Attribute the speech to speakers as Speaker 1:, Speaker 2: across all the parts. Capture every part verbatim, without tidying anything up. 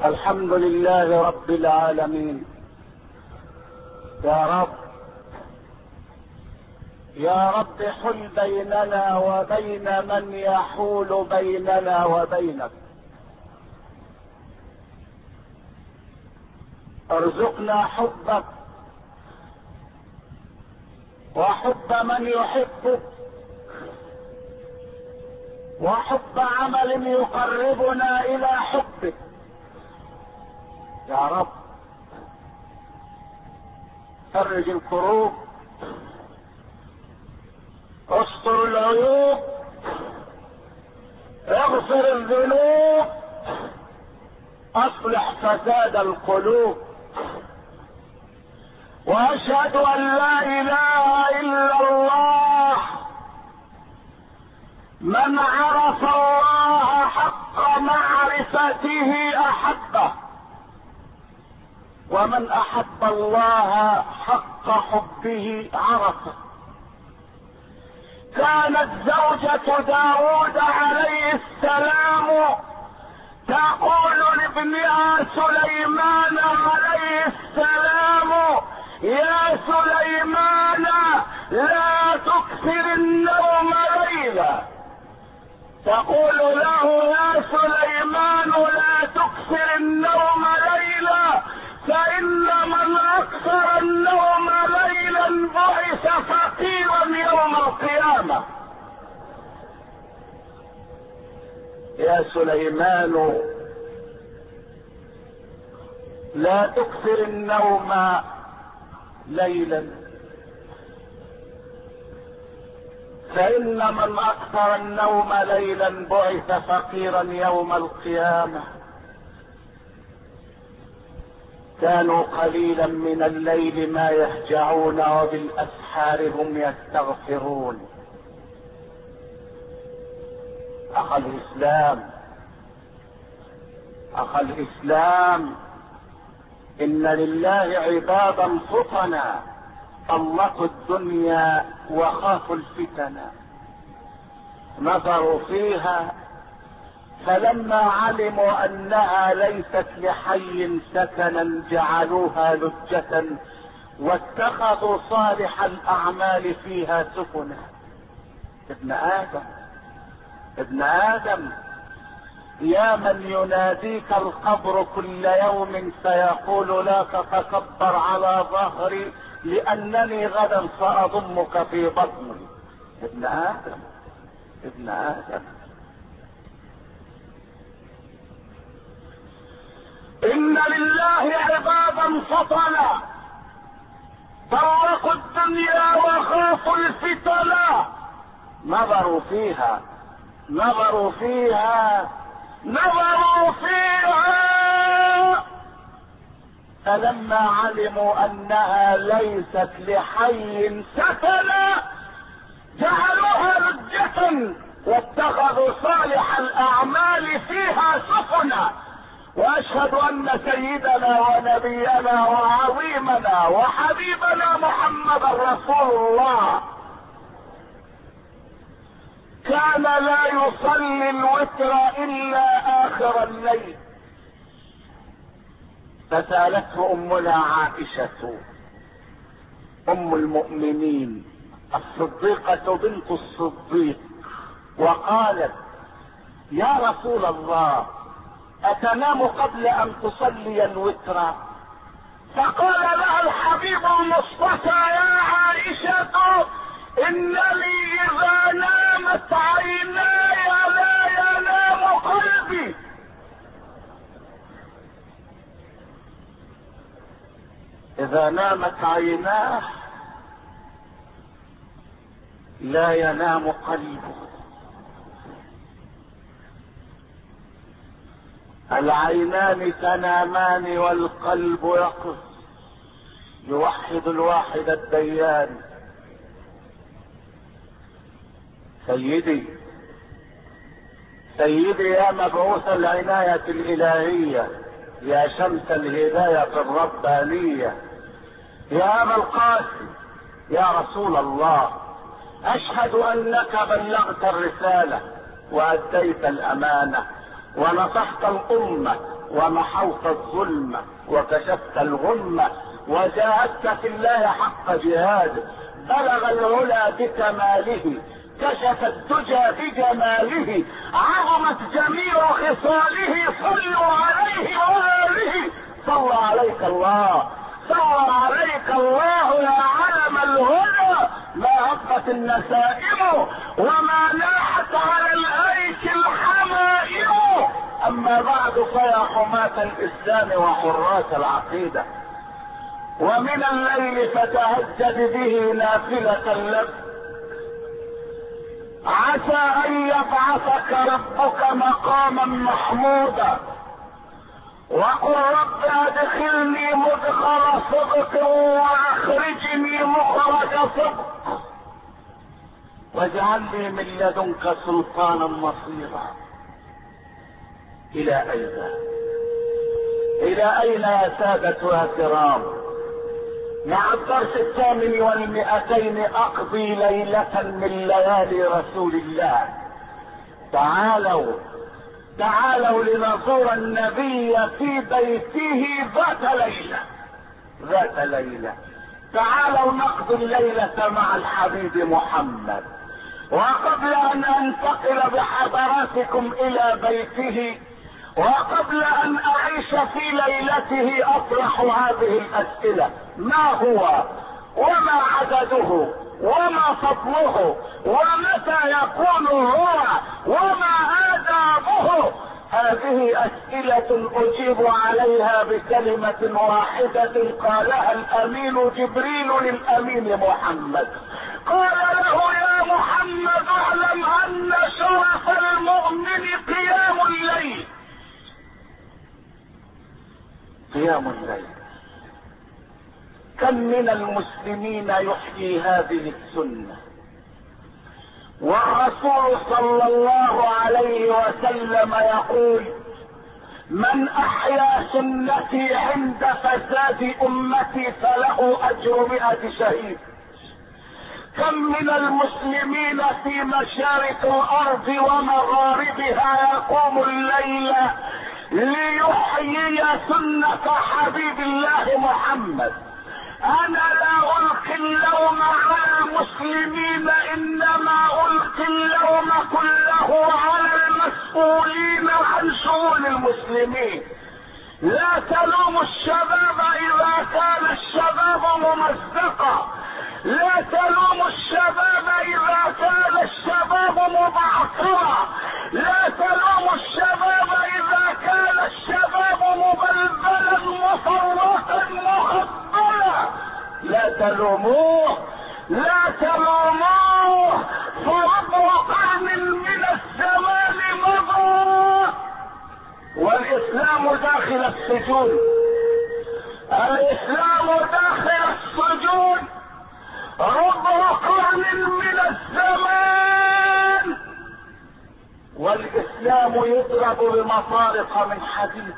Speaker 1: الحمد لله رب العالمين. يا رب يا رب حل بيننا وبين من يحول بيننا وبينك. ارزقنا حبك وحب من يحبك وحب عمل يقربنا الى حبك يا رب. فرج الكروب، استر العيوب، اغفر الذنوب، اصلح فساد القلوب. واشهد ان لا اله الا الله. من عرف الله حق معرفته احبه، ومن احب الله حق حبه عرفه. كانت زوجة داود عليه السلام تقول لابنها سليمان عليه السلام: يا سليمان لا تكثر النوم ليلا. تقول له: يا سليمان لا تكثر النوم ليلا، فإن من أكثر النوم ليلا بعث فقيرا يوم القيامة. يا سليمان لا تكثر النوم ليلا، فإن من أكثر النوم ليلا بعث فقيرا يوم القيامة. كانوا قليلا من الليل ما يهجعون وبالأسحار هم يستغفرون. أخ الإسلام أخ الإسلام إن لله عبادا فطنا طلقوا الدنيا وخافوا الفتن. نظروا فيها فلما علموا انها ليست لحي سكنا جعلوها لجة واتخذوا صالح الاعمال فيها سفنا. ابن ادم ابن ادم يا من يناديك القبر كل يوم فيقول: لا تتكبر على ظهري لانني غدا ساضمك في بطني. ابن ادم ابن ادم إن لله عبادا فطنا طلقوا الدنيا وخافوا الفتنا. نظروا فيها نظروا فيها نظروا فيها فلما علموا أنها ليست لحي سكنا جعلوها لجة واتخذوا صالح الأعمال فيها سفنا. واشهد ان سيدنا ونبينا وعظيمنا وحبيبنا محمد رسول الله كان لا يصلي الوتر الا اخر الليل. فسالته امنا عائشة ام المؤمنين الصديقة بنت الصديق وقالت: يا رسول الله اتنام قبل ان تصلي الوتر؟ فقال لها الحبيب المصطفى: يا عائشة انني اذا نامت عيناي لا ينام قلبي. اذا نامت عيناه لا ينام قلبه. العينان تنامان والقلب يقظ. يوحد الواحد الديان. سيدي سيدي يا مبعوث العناية الإلهية، يا شمس الهداية الربانية، يا أبا القاسم، يا رسول الله، أشهد أنك بلغت الرسالة وأديت الأمانة ونصحت الأمة ومحوت الظلم وكشفت الغمة وجاهدت في الله حق جهاده. بلغ العلا بكماله، كشف الدجى بجماله، عظمت جميع خصاله. صلوا عليه وآله. صلى عليك الله، صلى عليك الله يا علم الهدى. ما هبت النسائم وما ناحت على الايك الحمائم. اما بعد فيا حماة الاسلام وحراس العقيدة، ومن الليل فتهجد به نافلة لك، عسى ان يبعثك ربك مقاما محمودا. وقل رب ادخلني مدخل صدق واخرجني مخرج صدق، واجعل لي من لدنك سلطانا نصيرا. الى اين الى اين يا سادة يا كرام؟ مع الدرس الثامن والمئتين اقضي ليلة من ليالي رسول الله. تعالوا تعالوا لنزور النبي في بيته ذات ليلة ذات ليلة. تعالوا نقضي الليلة مع الحبيب محمد. وقبل ان انتقل بحضراتكم الى بيته، وقبل ان اعيش في ليلته، اطرح هذه الاسئلة: ما هو، وما عدده، وما فضله، ومتى يكون هو، وما آدابه؟ هذه اسئلة اجيب عليها بكلمة واحدة قالها الامين جبريل للامين محمد. قال له: يا محمد اعلم ان شرف المؤمن قيام الليل. قيام الليل. كم من المسلمين يحيي هذه السنة، والرسول صلى الله عليه وسلم يقول: من احيا سنتي عند فساد امتي فله اجر مئة شهيد. كم من المسلمين في مشارق الارض ومغاربها يقوم الليل ليحيي سنة حبيب الله محمد. انا لا القي اللوم على المسلمين، انما القي اللوم كله على المسؤولين عن شؤون المسلمين. لا تلوموا الشباب اذا كان الشباب ممزقا، لا تلوموا الشباب اذا كان الشباب مبعثرا، لا تلوموا الشباب اذا كان الشباب مبلبلا مفرطا مخبلا. لا تلوموه، لا تلوموه، فربع قرن من الزمان مضى والاسلام داخل السجون. الاسلام داخل السجون ربع قرن من الزمان، والاسلام يضرب بمطارق من حديد.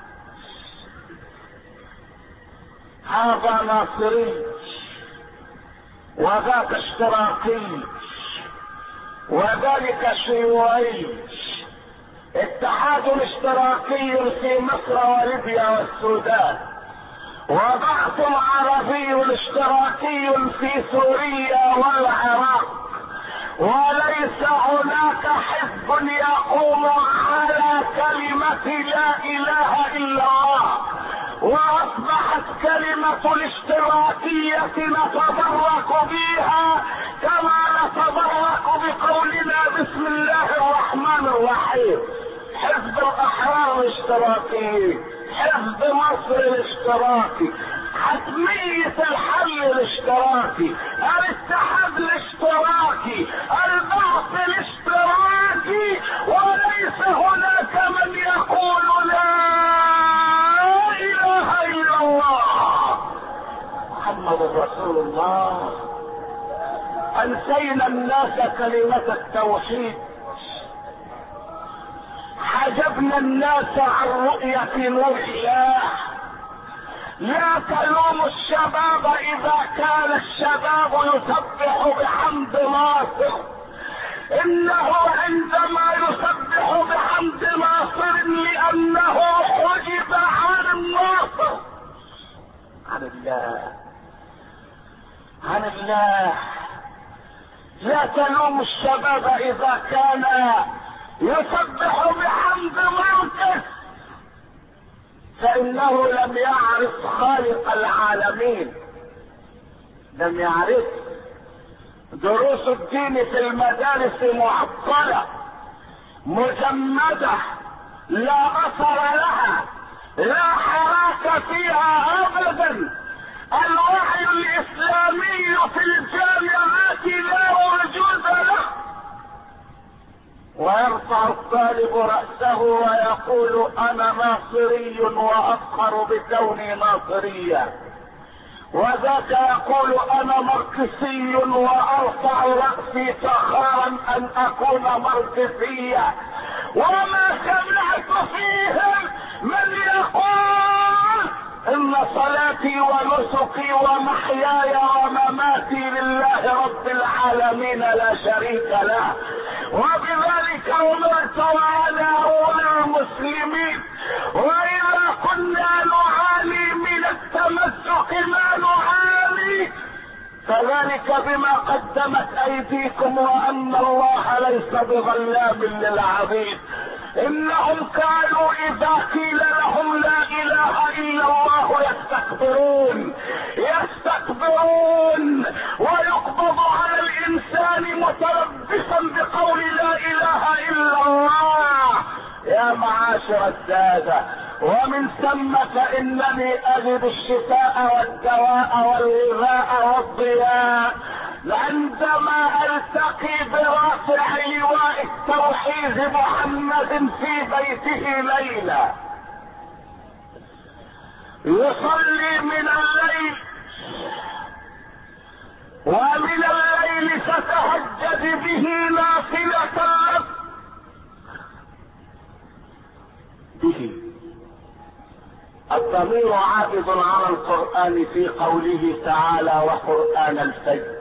Speaker 1: هذا ناصري وذاك اشتراكي وذلك شيوعي. اتحاد اشتراكي في مصر وليبيا والسودان، وبعث عربي اشتراكي في سوريا والعراق، وليس هناك حزب يقوم على كلمة لا اله الا الله. واصبحت كلمة الاشتراكية نتبرك بها كما نتبرك بقولنا بسم الله الرحمن الرحيم. حزب الاحرار الاشتراكي، حزب مصر الاشتراكي، حتمية الحل الاشتراكي، الاتحاد الاشتراكي، البعث الاشتراكي، وليس هناك من يقول لا اله الا الله محمد رسول الله. انسينا الناس كلمة التوحيد، حجبنا الناس عن رؤية نور الله. لا تلوموا الشباب اذا كان الشباب يسبح بحمد ناصر، انه عندما يسبح بحمد ناصر لانه حجب عن الناصر، عن الله، عن الله. لا تلوم الشباب اذا كان يسبح بحمد موته، فانه لم يعرف خالق العالمين، لم يعرف. دروس الدين في المدارس معطلة مجمدة لا اثر لها، لا حراك فيها ابدا. الوعي الاسلامي في الجامعات لا وجود له. ويرفع الطالب رأسه ويقول انا ناصري وافخر بكوني ناصريا، وذاك يقول انا ماركسي وارفع رأسي فخارا ان اكون ماركسيا. وما سمعت فيهم من يقول ان صلاتي ونسكي ومحياي ومماتي لله رب العالمين لا شريك له، وبذلك امرت وانا اول المسلمين. واذا كنا نعاني من التمسك ما نعاني فذلك بما قدمت ايديكم وان الله ليس بظلام للعبيد. انهم كانوا اذا قيل لهم لا اله الا الله يستكبرون يستكبرون ويقبض على الانسان متلبسا بقول لا اله الا الله. يا معاشر السادة، ومن ثم فانني اجد الشفاء والدواء والغذاء والضياء عندما التقي برافع لواء التوحيد محمد في بيته ليلة يصلي من الليل، ومن الليل ستهجد به نافلة لك به. الضمير عائد على القرآن في قوله تعالى وقرآن الفجر.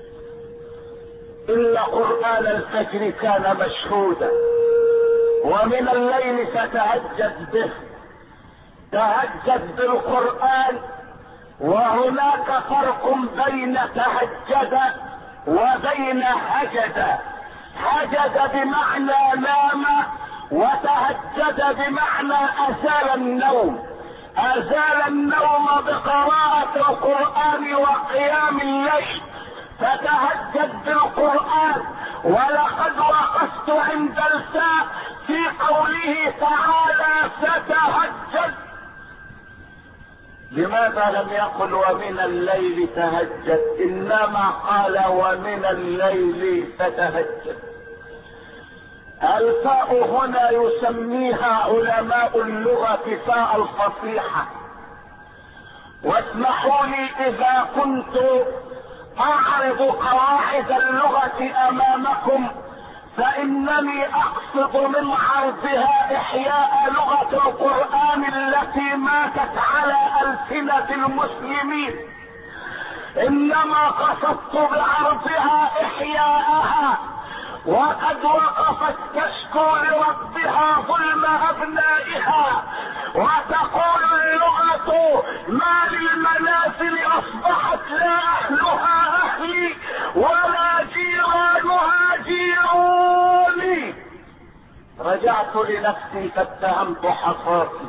Speaker 1: إن قرآن الفجر كان مشهودا، ومن الليل فتهجد به. تهجد بالقرآن، وهناك فرق بين تهجد وبين هجد. هجد بمعنى نام، وتهجد بمعنى أزال النوم. أزال النوم بقراءة القرآن وقيام الليل، فتهجد بالقرآن. ولقد وقفت عند الفاء في قوله تعالى فتهجد. لماذا لم يقل ومن الليل تهجد، انما قال ومن الليل فتهجد؟ الفاء هنا يسميها علماء اللغة فاء الفصيحة. واسمحوا لي اذا كنت اعرض قواعد اللغة امامكم فانني اقصد من عرضها احياء لغة القرآن التي ماتت على السنة المسلمين، انما قصدت بعرضها احياءها. وقد وقفت تشكو لربها ظلم ابنائها وتقول اللغة ما للمنازل اصبحت لا اهلها اهلي ولا جيرانها جيراني. رجعت لنفسي فاتهمت حصاتي،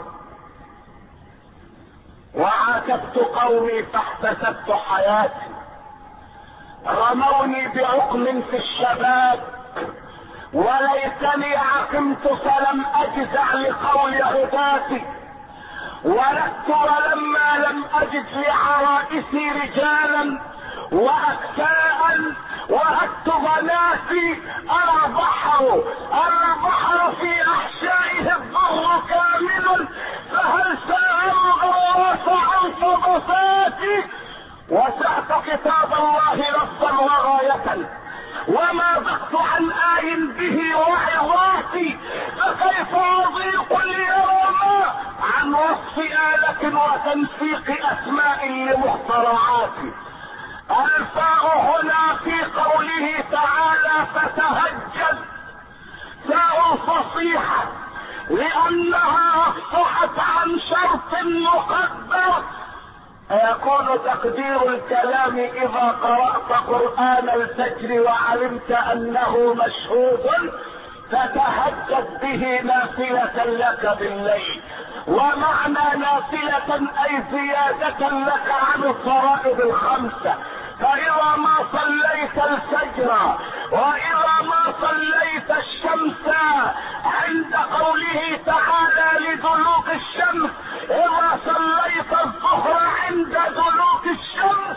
Speaker 1: وعاتبت قومي فاحتسبت حياتي. رموني بعقم في الشباب وليتني عقمت فلم اجزع لقول عباتي. ولدت ولما لم اجد لعرائسي رجالا واكفاء وهدت بناتي. انا البحر انا البحر في احشائه الضر كامل، فهل ساء الغواص عن فضفاتي. وسعت كتاب الله لفظا وغاية، وما ضغط عن آي به وعظاتي، فكيف اضيق اليوم عن وصف آلة وتنسيق اسماء لمخترعاتي. الفاء هنا في قوله تعالى فتهجد فاء فصيحة لأنها أفصحت عن شرط مقدر. يكون تقدير الكلام إذا قرأت قرآن الفجر وعلمت أنه مشهود فتهجد به نافلة لك بالليل. ومعنى نافلة أي زيادة لك عن الفرائض الخمسة. فإذا ما صليت الفجر وإذا ما صليت الشمس عند قوله تعالى لدلوك الشمس، إذا صليت الظهر عند دلوك الشمس،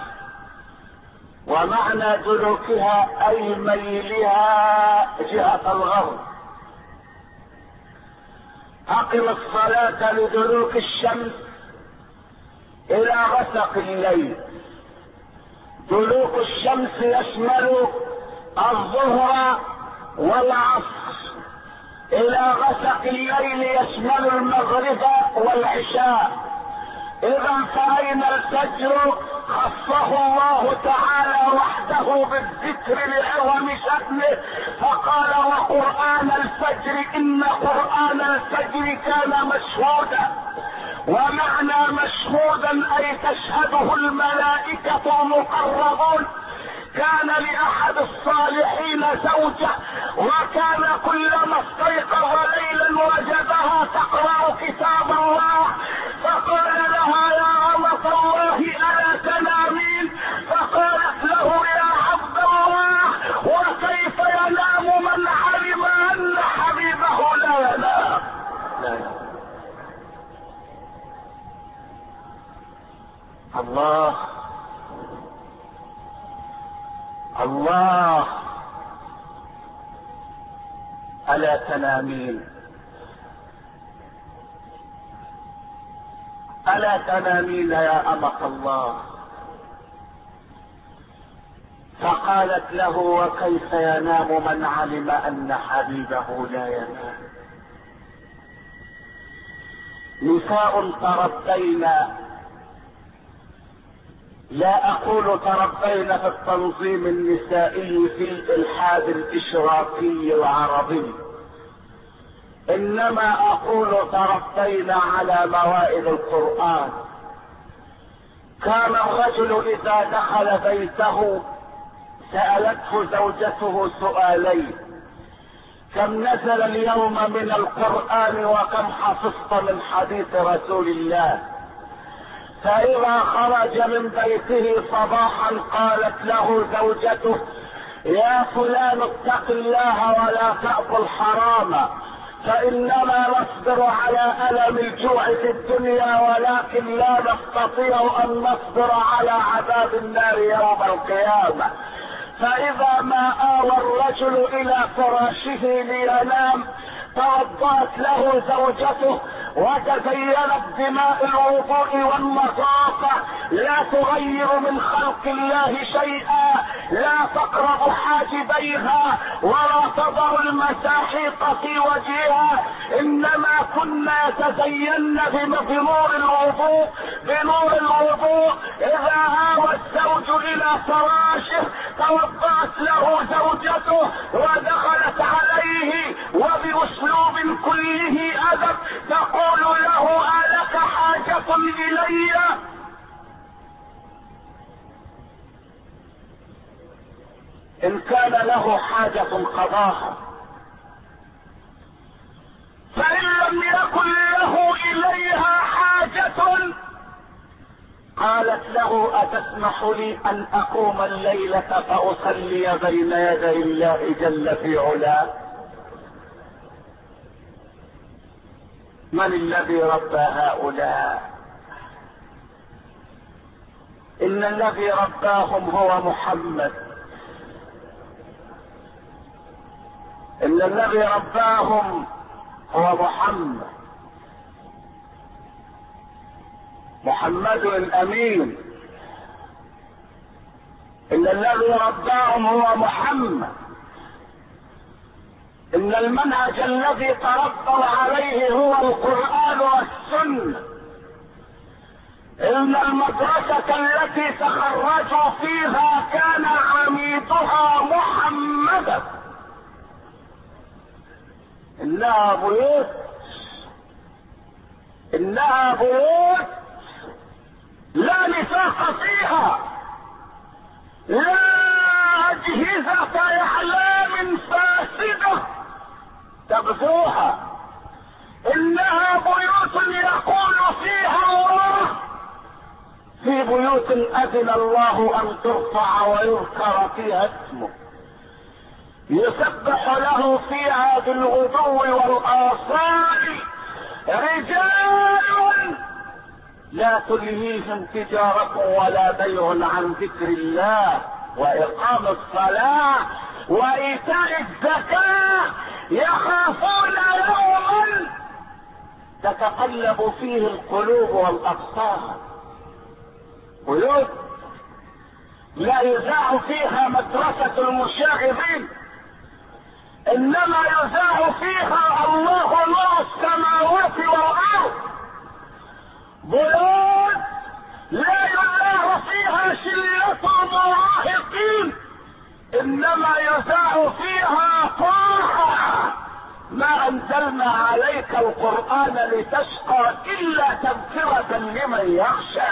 Speaker 1: ومعنى دلوكها أي ميلها جهة الغرب. أقم الصلاة لدلوك الشمس إلى غسق الليل. دلوك الشمس يشمل الظهر والعصر، إلى غسق الليل يشمل المغرب والعشاء. إذا فأين الفجر خصه الله تعالى وحده بالذكر لعظم شأنه، فقال وقرآن الفجر إن قرآن الفجر كان مشهودا. ومعنى مشهودا أي تشهده الملائكة المقربون. كان لأحد الصالحين زوجة، وكان كلما استيقظ ليلا وجدها تقرأ كتاب الله، فقال لها يا أمة الله ألا تنامين؟ فقالت له يا عبد الله وكيف ينام من علم أن حبيبه لا ينام؟ الله الله ألا تنامين ألا تنامين يا أمة الله؟ فقالت له وكيف ينام من علم أن حبيبه لا ينام؟ نساء تربين، لا أقول تربين في التنظيم النسائي في الإلحاد الإشراقي العربي، إنما أقول تربين على موائد القرآن. كان الرجل إذا دخل بيته سألته زوجته سؤالين: كم نزل اليوم من القرآن وكم حفظت من حديث رسول الله؟ فإذا خرج من بيته صباحا قالت له زوجته: يا فلان اتق الله ولا تأكل حراما، فإنما نصبر على ألم الجوع في الدنيا ولكن لا نستطيع أن نصبر على عذاب النار يوم القيامة. فإذا ما آوى الرجل إلى فراشه لينام توضأت له زوجته وتزينت بماء الوضوء والنظافة، لا تغير من خلق الله شيئا، لا تقرب حاجبيها ولا تضع المساحيق في وجهها، انما كنا يتزين بنور الوضوء بنور الوضوء. اذا آوى الزوج الى فراشه توضأت له زوجته ودخلت عليه وبأسلوب كله أدب تقول له: ألك حاجة إلي؟ إن كان له حاجة قضاها، فإن لم يكن له إليها حاجة قالت له: أتسمح لي أن أقوم الليلة فأصلي بين يدي الله جل في علاه؟ من الذي ربى هؤلاء؟ إن الذي رباهم هو محمد، إن الذي رباهم هو محمد محمد الأمين. إن الذي رباهم هو محمد. إن المنهج الذي تربوا عليه هو القرآن والسنة. إن ان المدرسة التي تخرجوا فيها كان عميدها محمدا. انها بيوت انها بيوت لا نفاق فيها، لا اجهزة اعلام فاسدة تغزوها، انها بيوت يقول فيها الله، في بيوت اذن الله ان ترفع ويذكر فيها اسمه، يسبح له فيها بالغدو والاصال رجال لا تلهيهم تجارة ولا بيع عن ذكر الله واقام الصلاة وايتاء الزكاة، يخافون يوما تتقلب فيه القلوب والابصار. بيوت لا يذاع فيها مدرسة المشاغبين، انما يذاع فيها الله نور السماوات والارض. بيوت لا يذاع فيها شلة المراهقين، انما يذاع فيها طاعة. ما انزلنا عليك القرآن لتشقى الا تذكرة لمن يخشى.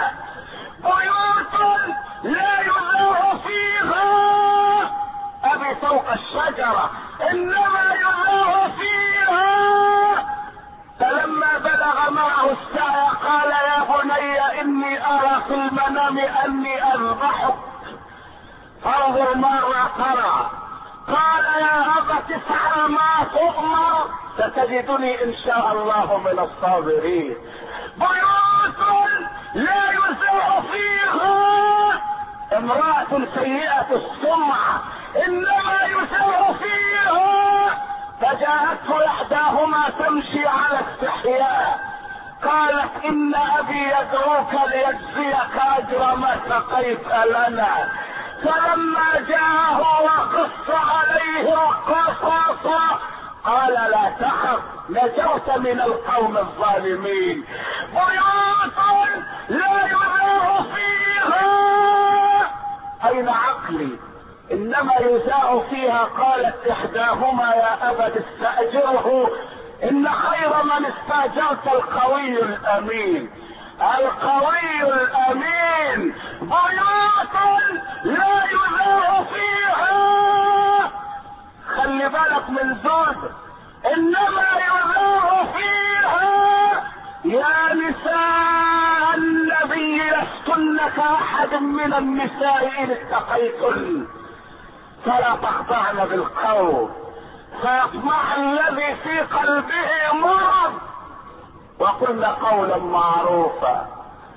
Speaker 1: بيوت لا يذاع فيها ابي فوق الشجرة، انما يذاع فيها. فلما بلغ معه السعي قال يا بني اني ارى في المنام اني اذبحك فانظر ماذا ترى. قال يا ابت افعل ما تؤمر ستجدني ان شاء الله من الصابرين. بيوت لا يذاع فيها امرأة سيئة السمعة، انما يذاع فيها. فجاءته احداهما تمشي على استحياء قالت ان ابي يدعوك ليجزيك اجر ما سقيت لنا. فلما جاءه وقص عليه القصص قال لا تخف نجوت من القوم الظالمين. بيوت لا يذاع فيها اين عقلي، انما يذاع فيها. قالت احداهما يا ابت استاجره ان خير من استاجرت القوي الامين. القوي الامين. بيوت لا يذاع فيها، خلي بالك من زوج، انما يذاع فيها يا نساء النبي لستن كاحد من النساء ان اتقيتن فلا تخضعن بالقول فيطمع الذي في قلبه مرض وقلن قولا معروفا.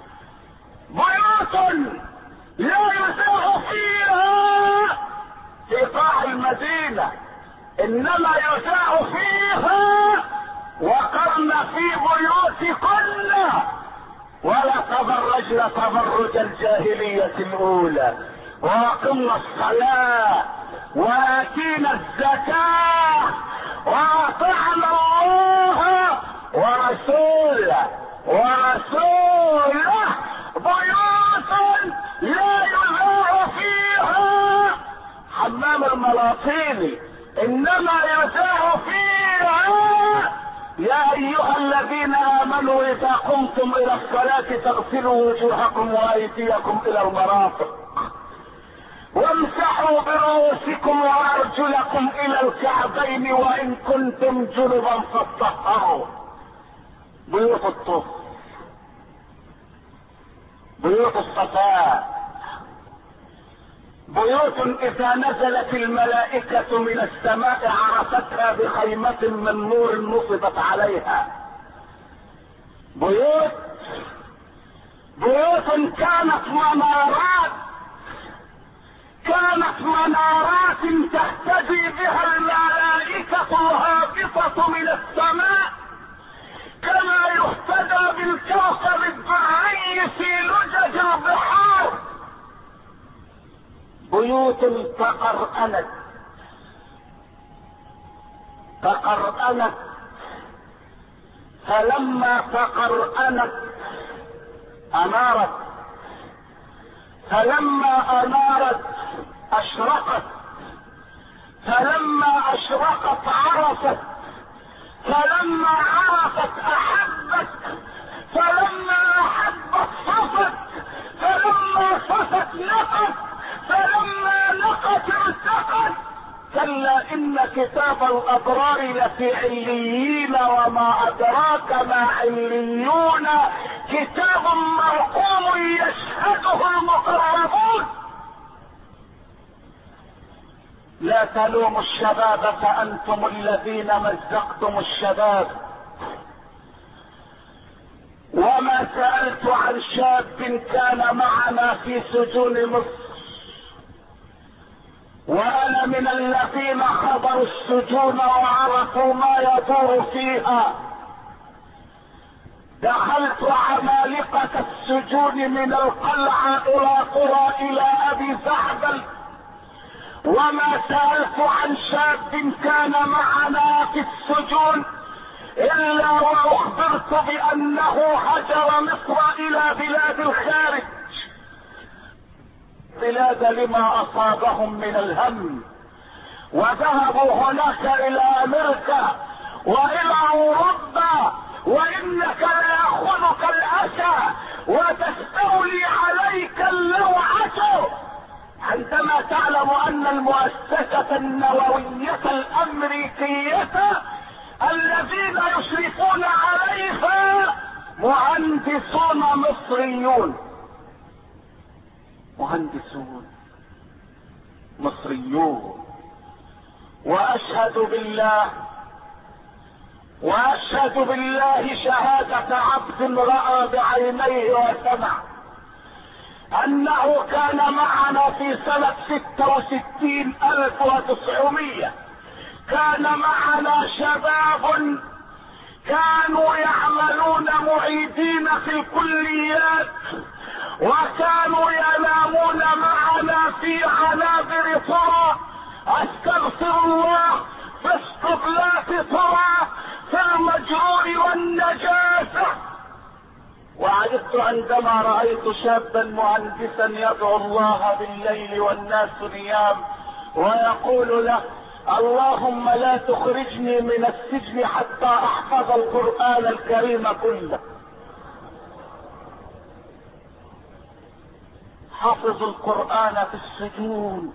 Speaker 1: بيوت لا يذاع فيها في قاع المدينة، انما يذاع فيها وقرن في بيوتكن ولا تبرجن تبرج الجاهلية الاولى واقمنا الصلاة واتينا الزكاة واطعنا الله ورسوله ورسوله. بيوت لا يذاع فيها حمام الملاطين، انما يذاع فيها يا ايها الذين امنوا اذا قمتم الى الصلاة فاغسلوا وجوهكم وايديكم الى المرافق وامسحوا برؤوسكم وارجلكم الى الكعبين وان كنتم جنبا فاطهروا. بيوت الطهر، بيوت الصفاء، بيوت اذا نزلت الملائكة من السماء عرفتها بخيمة من نور نصبت عليها. بيوت بيوت كانت منارات كانت منارات تهتدي بها الملائكة الهابطة من السماء كما يهتدى بالكوكب الدرعي في لجج البحار. بيوت تقرأنت تقرأنت فلما تقرأنت أنارت فلما انارت اشرقت، فلما اشرقت عرفت، فلما عرفت احبت، فلما احبت صفت، فلما صفت نقت، فلما نقت ارتقت. كلا ان كتاب الابرار لفي عليين، وما ادراك ما عليون، كتاب مرقوم يشهده المقربون. لا تلوموا الشباب فانتم الذين مزقتم الشباب. وما سألت عن شاب كان معنا في سجون مصر، وانا من الذين حضروا السجون وعرفوا ما يدور فيها. دخلت عمالقة السجون من القلعة الى قرى الى ابي زعبل، وما سألت عن شاب كان معنا في السجون الا واخبرت بانه هجر مصر الى بلاد الخارج، بلاد لما اصابهم من الهم، وذهبوا هناك الى امريكا والى اوروبا، وانك ليأخذك الاسى وتستولي عليك اللوعة عندما تعلم ان المؤسسة النووية الامريكية الذين يشرفون عليها مهندسون مصريون، مهندسون مصريون. واشهد بالله واشهد بالله شهادة عبد رأى بعينيه وسمع انه كان معنا في سنة ستة وستين الف وتسعمية، كان معنا شباب كانوا يعملون معيدين في الكليات، وكانوا ينامون معنا في عنابر طرى، استغفر الله، في اسطبلات طرى، في المجرور والنجاسة. وعجبت عندما رأيت شابا مهندسا يدعو الله بالليل والناس نيام ويقول له: اللهم لا تخرجني من السجن حتى احفظ القرآن الكريم كله. حفظوا القرآن في السجون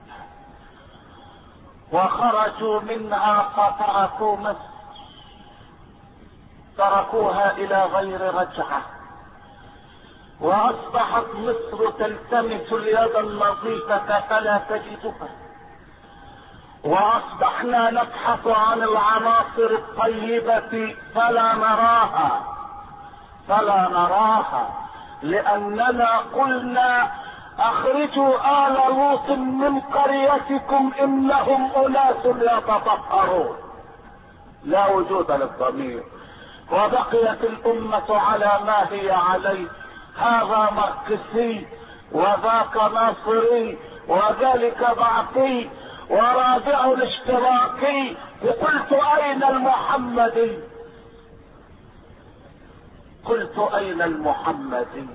Speaker 1: وخرجوا منها فتركوا مصر، تركوها الى غير رجعة، واصبحت مصر تلتمس اليد النظيفة فلا تجدها، واصبحنا نبحث عن العناصر الطيبة فلا نراها فلا نراها لاننا قلنا: اخرجوا آل لوط من قريتكم انهم اناس يتطهرون. لا وجود للضمير، وبقيت الامة على ما هي عليه، هذا ماركسي وذاك ناصري وذلك بعثي ورابع الاشتراكي. وقلت: اين المحمدي؟ قلت: اين المحمدي؟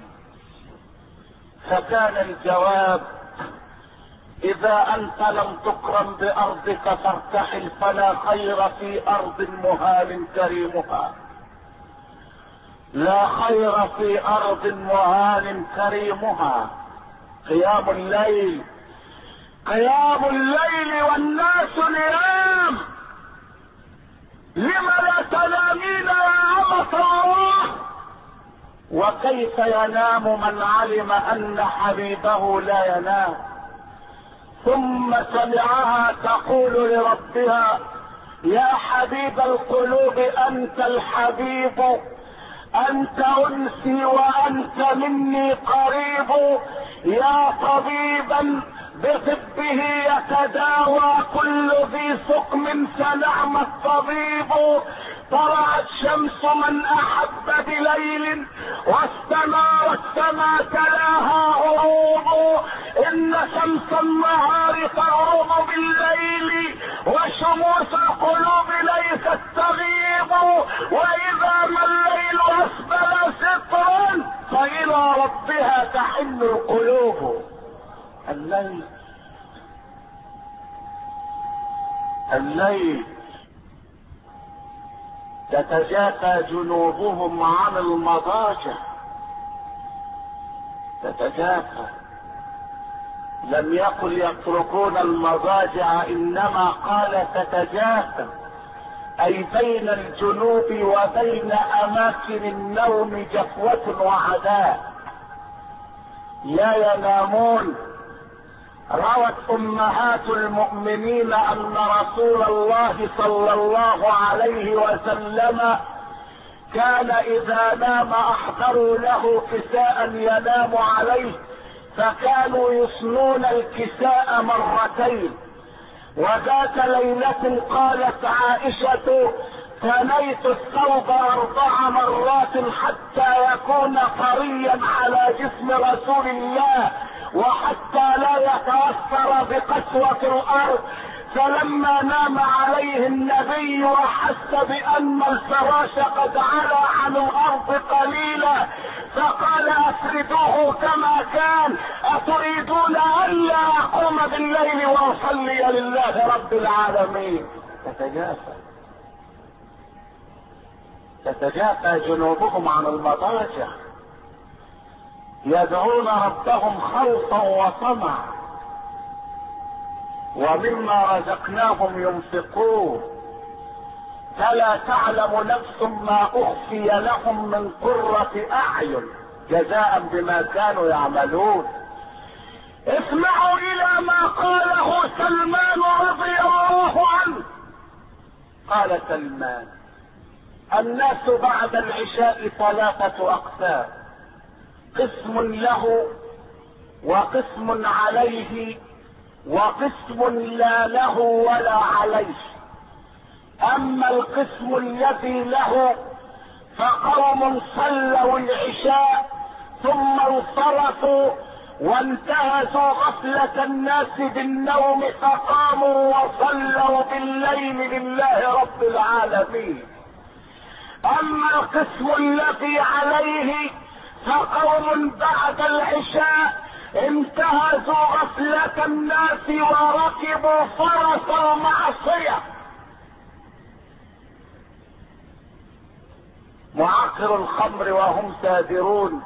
Speaker 1: فكان الجواب: اذا انت لم تكرم بارضك فارتحل، فلا خير في ارض مهان كريمها، لا خير في ارض مهان كريمها. قيام الليل قيام الليل والناس نيام، لم لا تنامين يا أمة الله؟ وكيف ينام من علم ان حبيبه لا ينام؟ ثم سمعها تقول لربها: يا حبيب القلوب انت الحبيب، انت انسي وانت مني قريب، يا طبيبا بطبه يتداوى كل ذي سقم فنعم الطبيب. طلعت شمس من احب بليل واستنارت فما تلاها غروب، ان شمس النهار تغرب بالليل وشموس القلوب ليست تغيب، واذا ما الليل اسبل سترا فالى ربها تحن القلوب. الليل الليل تتجافى جنوبهم عن المضاجع، تتجافى. لم يقل يتركون المضاجع، انما قال تتجافى، اي بين الجنوب وبين اماكن النوم جفوة وعداء، لا ينامون. روت امهات المؤمنين ان رسول الله صلى الله عليه وسلم كان اذا نام احضروا له كساء ينام عليه، فكانوا يصنون الكساء مرتين. وذات ليلة قالت عائشة: ثنيت الثوب اربع مرات حتى يكون طريا على جسم رسول الله وحتى لا يتأثر بقسوة الارض. فلما نام عليه النبي وحس بان الفراش قد علا عن الارض قليلا فقال: افردوه كما كان، اتريدون الا اقوم بالليل واصلي لله رب العالمين. تتجافى تتجافى جنوبهم عن المضاجع، يدعون ربهم خوفا وطمعا، ومما رزقناهم ينفقون. فلا تعلم نفس ما اخفي لهم من قرة اعين جزاء بما كانوا يعملون. اسمعوا الى ما قاله سلمان رضي الله عنه. قال سلمان: الناس بعد العشاء ثلاثة اقسام، قسم له وقسم عليه وقسم لا له ولا عليه. اما القسم الذي له فقوم صلوا العشاء ثم انصرفوا وانتهزوا غفلة الناس بالنوم فقاموا وصلوا بالليل لله رب العالمين. اما القسم الذي عليه فقوم بعد العشاء انتهزوا غفلة الناس وركبوا فرس المعصية. معقر الخمر وهم سادرون،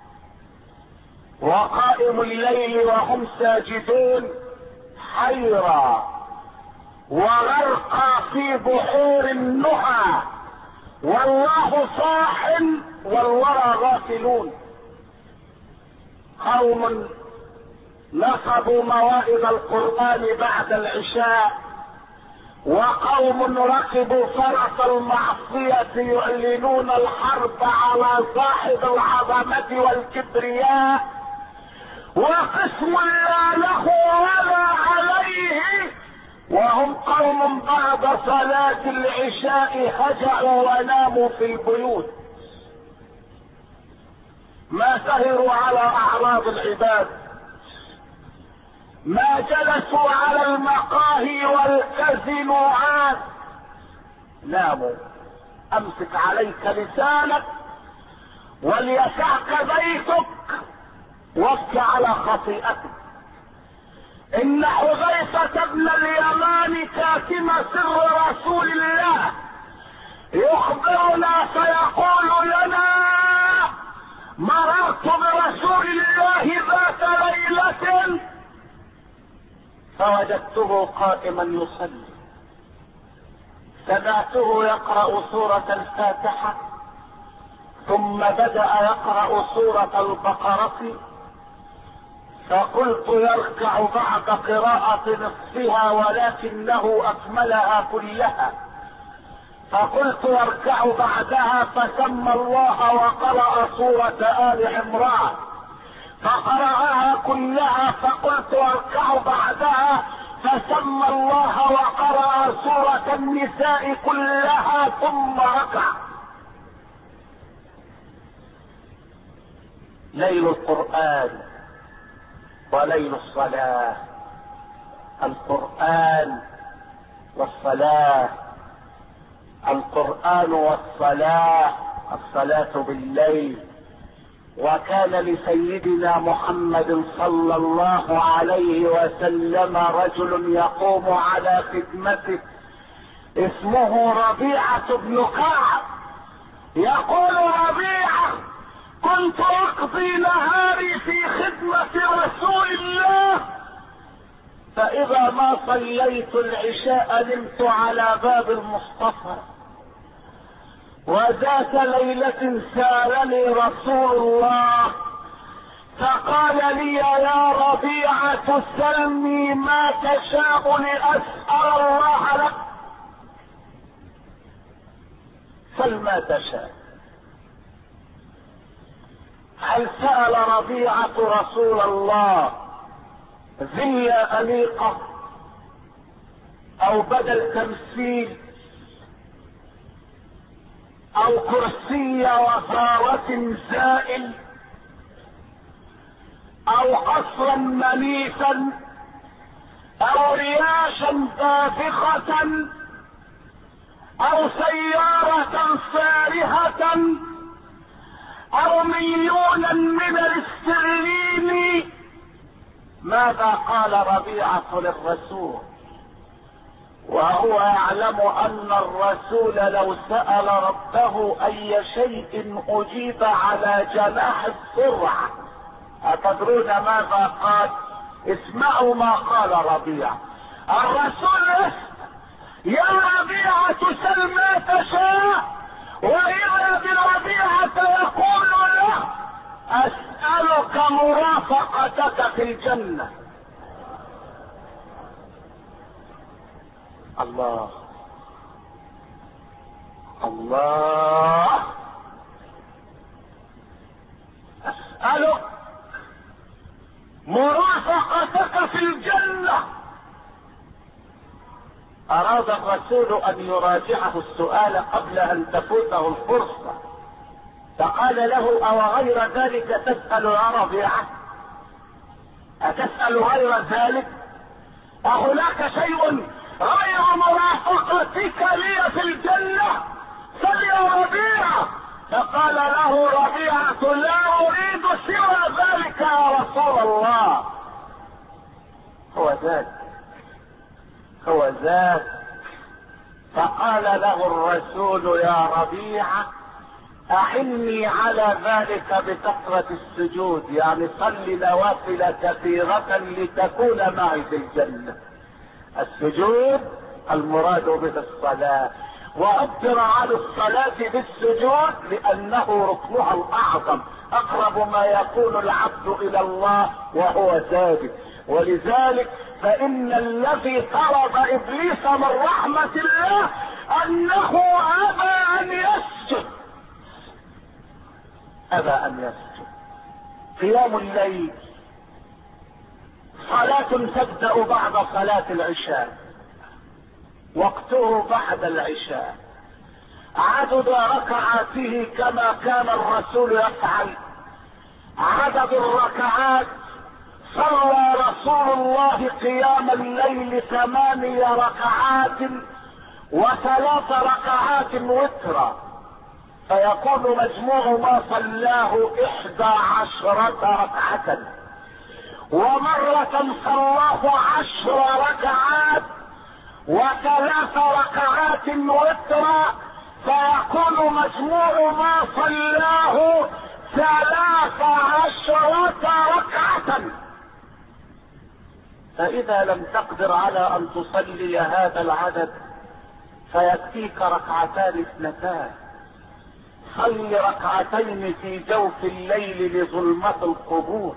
Speaker 1: وقائم الليل وهم ساجدون، حيرى وغرقى في بحور النهى، والله صاح والورى غافلون. قوم نصبوا موائد القرآن بعد العشاء، وقوم ركبوا فرس المعصية يعلنون الحرب على صاحب العظمة والكبرياء. وقسم لا له ولا عليه، وهم قوم بعد صلاة العشاء هجعوا وناموا في البيوت، ما سهروا على اعراض العباد، ما جلسوا على المقاهي والكازينوات، ناموا. امسك عليك لسانك وليسعك بيتك وابكي على خطيئتك. ان حذيفة بن اليمان كاتم سر رسول الله يخبرنا فيقول لنا: مررت برسول الله ذات ليلة فوجدته قائما يصلي، سمعته يقرأ سورة الفاتحة ثم بدأ يقرأ سورة البقرة، فقلت يركع بعد قراءة نصفها ولكنه أكملها كلها، فقلت يركع بعدها فسمى الله وقرأ سورة آل عمران فقرأها كلها، فقلت يركع بعدها فسمى الله وقرأ سورة النساء كلها ثم ركع. ليل القرآن وليل الصلاة، القرآن والصلاة، القرآن والصلاة، الصلاة بالليل وكان لسيدنا محمد صلى الله عليه وسلم رجل يقوم على خدمته اسمه ربيعة بن كعب. يقول ربيعة: كنت اقضي نهاري في خدمة رسول الله، فاذا ما صليت العشاء نمت على باب المصطفى، وذات ليلة سالني رسول الله فقال لي: يا ربيعة سلني ما تشاء لأسأل الله لك. سل ما تشاء. هل سأل ربيعة رسول الله ذلة أليقة او بدل تمثيل او كرسي وزارة زائل او قصرا منيفا او رياشا بافخة او سيارة صارخة او مليونا من الاسترليني؟ ماذا قال ربيعة للرسول وهو يعلم ان الرسول لو سأل ربه اي شيء اجيب على جناح السرعة؟ اتدرون ماذا قال؟ اسمعوا ما قال ربيعة. الرسول يسأل: يا ربيعة سل ما تشاء، وإذا بربيعة يقول له: اسألك مرافقتك في الجنة. الله الله، اسألك مرافقتك في الجنة. اراد الرسول ان يراجعه السؤال قبل ان تفوته الفرصة، فقال له: او غير ذلك تسأل يا ربيعة؟ اتسأل غير ذلك؟ اهناك شيء غير مرافقتك لي في الجنة؟ سل يا ربيعة. فقال له ربيعة: لا اريد سوى ذلك يا رسول الله. هو ذاك هو ذاك فقال له الرسول: يا ربيعة اعني على ذلك بكثرة السجود، يعني صل نوافل كثيرة لتكون معي في الجنة. السجود المراد به الصلاة، وعبر عن الصلاة بالسجود لانه ركنها الاعظم، اقرب ما يكون العبد الى الله وهو ساجد. ولذلك فان الذي طرد ابليس من رحمة الله انه ابى ان يسجد ابى ان يسجد. قيام الليل صلاة تبدأ بعد صلاة العشاء، وقته بعد العشاء، عدد ركعاته كما كان الرسول يفعل. عدد الركعات: صلى رسول الله قيام الليل ثماني ركعات وثلاث ركعات وترا، فيكون مجموع ما صلاه احدى عشرة ركعة. ومرة صلاه عشر ركعات وثلاث ركعات وترا، فيكون مجموع ما صلاه ثلاث عشرة ركعة. فإذا لم تقدر على أن تصلي هذا العدد فيكفيك ركعتان اثنتان. صل ركعتين في جوف الليل لظلمة القبور،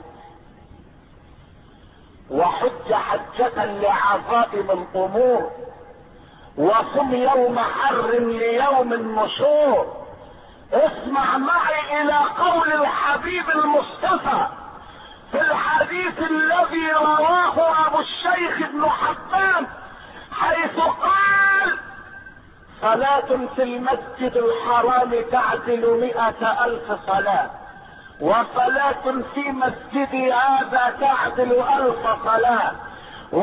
Speaker 1: وحج حجة لعظائم الأمور، وصم يوم حر ليوم النشور. اسمع معي الى قول الحبيب المصطفى في الحديث الذي رواه ابو الشيخ ابن حبان، حيث قال: صلاة في المسجد الحرام تعدل مئة الف صلاة، وصلاة في مسجدي هذا تعدل الف صلاة،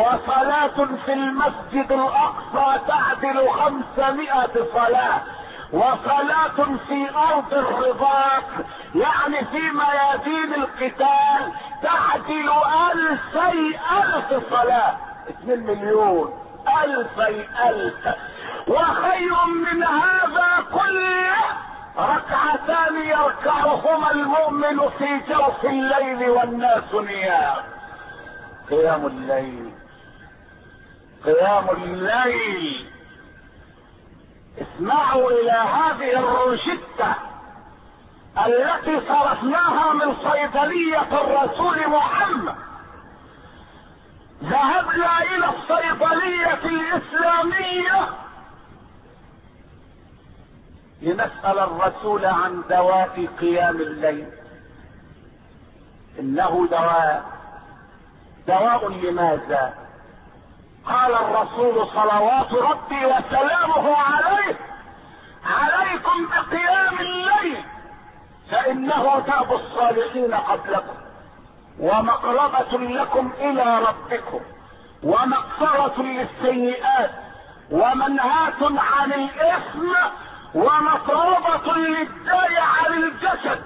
Speaker 1: وصلاة في المسجد الاقصى تعدل خمسمائة صلاة، وصلاة في ارض الرباط يعني في ميادين القتال تعدل الفي الف صلاة، اثنين مليون الفي الف. وخير من هذا كله ركعتان يركعهما المؤمن في جوف الليل والناس نيام. قيام الليل، قيام الليل. اسمعوا الى هذه الروشتة التي صرفناها من صيدلية الرسول محمد. ذهبنا الى الصيدلية الاسلامية لنسأل الرسول عن دواء قيام الليل. انه دواء. دواء لماذا؟ قال الرسول صلوات ربي وسلامه عليه: عليكم بقيام الليل فانه داب الصالحين قبلكم ومقربة لكم الى ربكم ومغفرة للسيئات ومنهاة عن الاثم ومطردة للداء عن الجسد.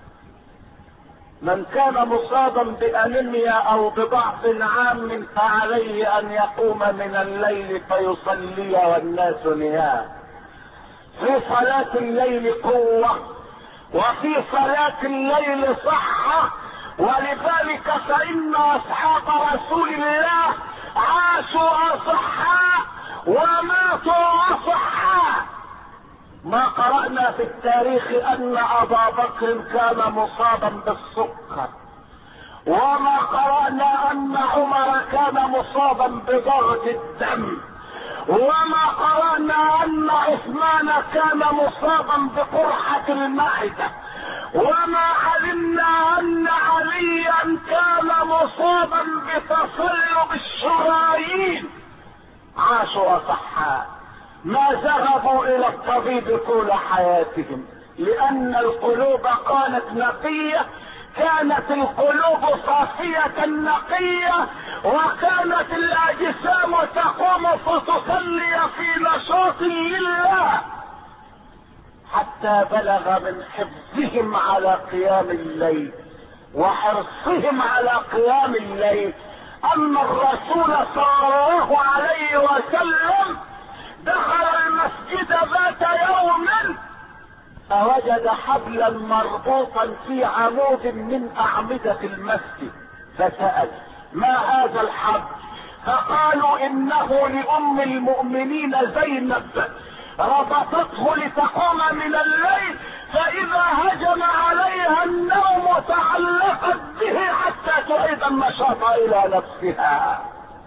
Speaker 1: من كان مصابا بانيميا او بضعف عام فعليه ان يقوم من الليل فيصلي والناس نيام. في صلاة الليل قوة وفي صلاة الليل صحة، ولذلك فإن أصحاب رسول الله عاشوا أصحاء وماتوا أصحاء. ما قرأنا في التاريخ أن أبا بكر كان مصابا بالسكر، وما قرأنا أن عمر كان مصابا بضغط الدم، وما قرأنا أن عثمان كان مصابا بقرحة المعدة، وما علمنا أن عليا كان مصابا بتصلب الشرايين. عاشوا أصحاء ما ذهبوا إلى الطبيب طول حياتهم، لأن القلوب كانت نقية، كانت القلوب صافية نقية، وكانت الأجسام تقوم فتصلي في نشاط لله، حتى بلغ من حفظهم على قيام الليل وحرصهم على قيام الليل أن الرسول صلى الله عليه وسلم دخل المسجد ذات يوم فوجد حبلا مربوطا في عمود من اعمدة المسجد، فسأل: ما هذا الحبل؟ فقالوا: انه لام المؤمنين زينب ربطته لتقوم من الليل، فاذا هجم عليها النوم تعلقت به حتى تعيد النشاط الى نفسها.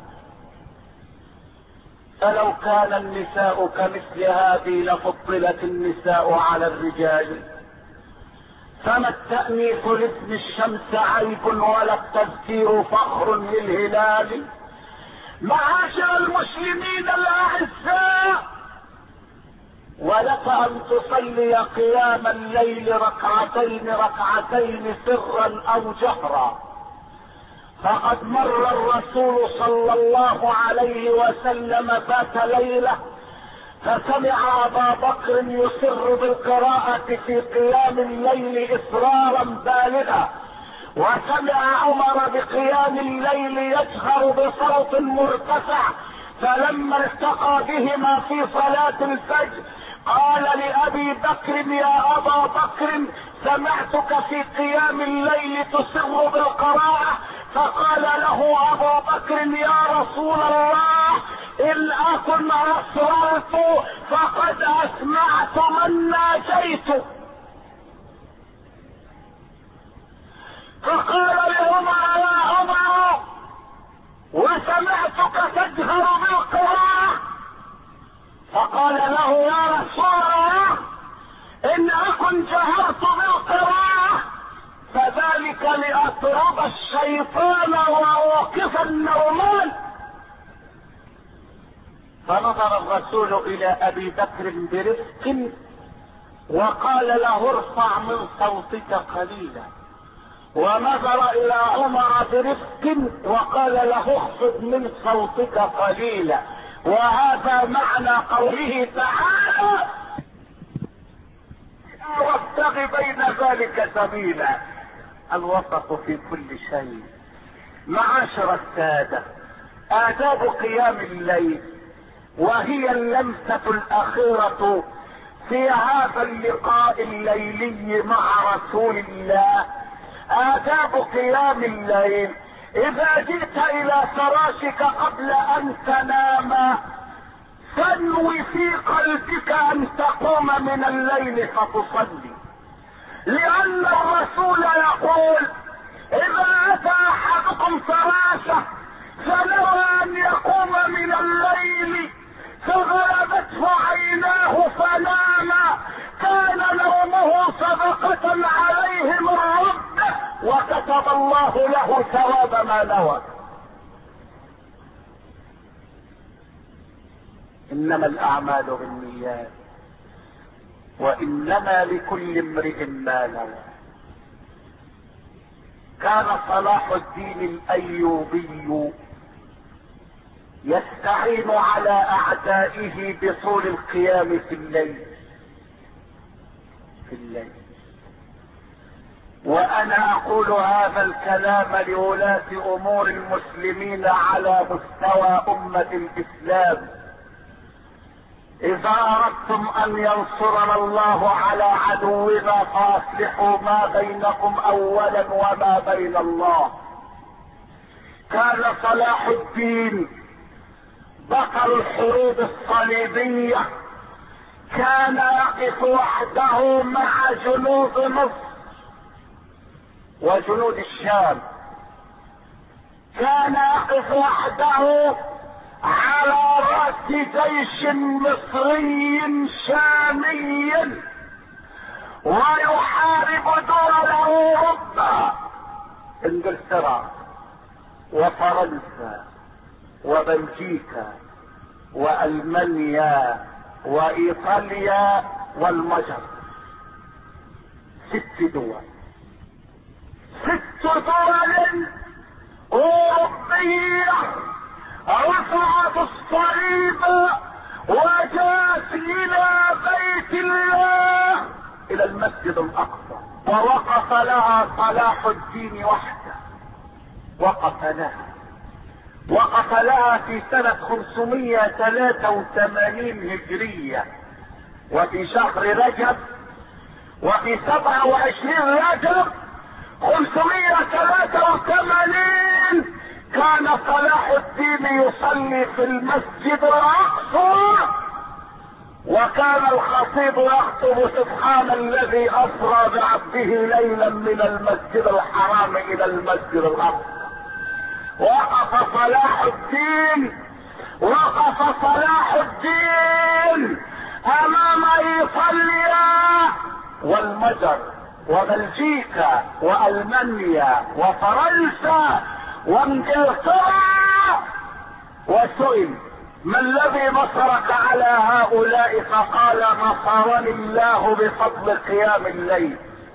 Speaker 1: فلو كان النساء كمثل هذه لفضلت النساء على الرجال. فما التأنيث لاسم الشمس عيب ولا التذكير فخر للهلال. معاشر المسلمين الاعزاء، ولك ان تصلي قيام الليل ركعتين ركعتين سرا او جهرا. فقد مر الرسول صلى الله عليه وسلم ذات ليلة فسمع ابا بكر يسر بالقراءة في قيام الليل اصرارا بالغا، وسمع عمر بقيام الليل يجهر بصوت مرتفع، فلما التقى بهما في صلاة الفجر قال لأبي بكر: يا أبا بكر، سمعتك في قيام الليل تسر بالقراءة. فقال له أبو بكر: يا رسول الله، إن أكن أسررت فقد أسمعت من ناجيت. فقال لعمر: يا عمر، وسمعتك تجهر بالقراءة. فقال له: يا رسول الله، إن أكن جهرت بالقراءة فذلك لأطرد الشيطان وأوقف النومان. فنظر الرسول إلى أبي بكر برفق وقال له: ارفع من صوتك قليلا. ونظر إلى عمر برفق وقال له: اخفض من صوتك قليلا. وهذا معنى قوله تعالى: وابتغ بين ذلك سبيلا. الوسط في كل شيء. معاشر السادة، آداب قيام الليل وهي اللمسة الأخيرة في هذا اللقاء الليلي مع رسول الله. آداب قيام الليل: إذا جئت إلى فراشك قبل أن تنام فانوي في قلبك أن تقوم من الليل فتصلي، لأن الرسول يقول: إذا أتى أحدكم فراشه فنوى أن يقوم من الليل فغلبته عيناه فنام كان نومه صدقة عليه من ربه وكتب الله له ثواب ما نوى. إنما الأعمال بالنيات وإنما لكل امرئ ما نوى. كان صلاح الدين الأيوبي يستعين على أعدائه بطول القيام في الليل في الليل وأنا أقول هذا الكلام لولاة أمور المسلمين على مستوى أمة الإسلام: إذا أردتم أن ينصرنا الله على عدونا فأصلحوا ما بينكم أولا وما بين الله. كان صلاح الدين بطل الحروب الصليبية كان يقف وحده مع جنود مصر وجنود الشام. كان يقف وحده على رأس جيش مصري شامي ويحارب دول اوروبا، انجلترا وفرنسا وبلجيكا والمانيا وايطاليا والمجر. ست دول ست دول اوروبية رفعت الصليب وجاءت الى بيت الله الى المسجد الاقصى ووقف لها صلاح الدين وحده. وقف لها وقف لها في سنة خمسمائة وثلاثة وثمانين هجرية وفي شهر رجب وفي سبعة وعشرين رجب خمسمائة وثلاثة وثمانين كان صلاح الدين يصلي في المسجد الاقصى وكان الخطيب يخطب: سبحان الذي اسرى بعبده ليلا من المسجد الحرام الى المسجد الاقصى. وقف صلاح الدين وقف صلاح الدين امام ايطاليا والمجر وبلجيكا والمانيا وفرنسا وانجلترا، وسئل: ما الذي نصرك على هؤلاء؟ فقال: نصرني الله بفضل قيام الليل.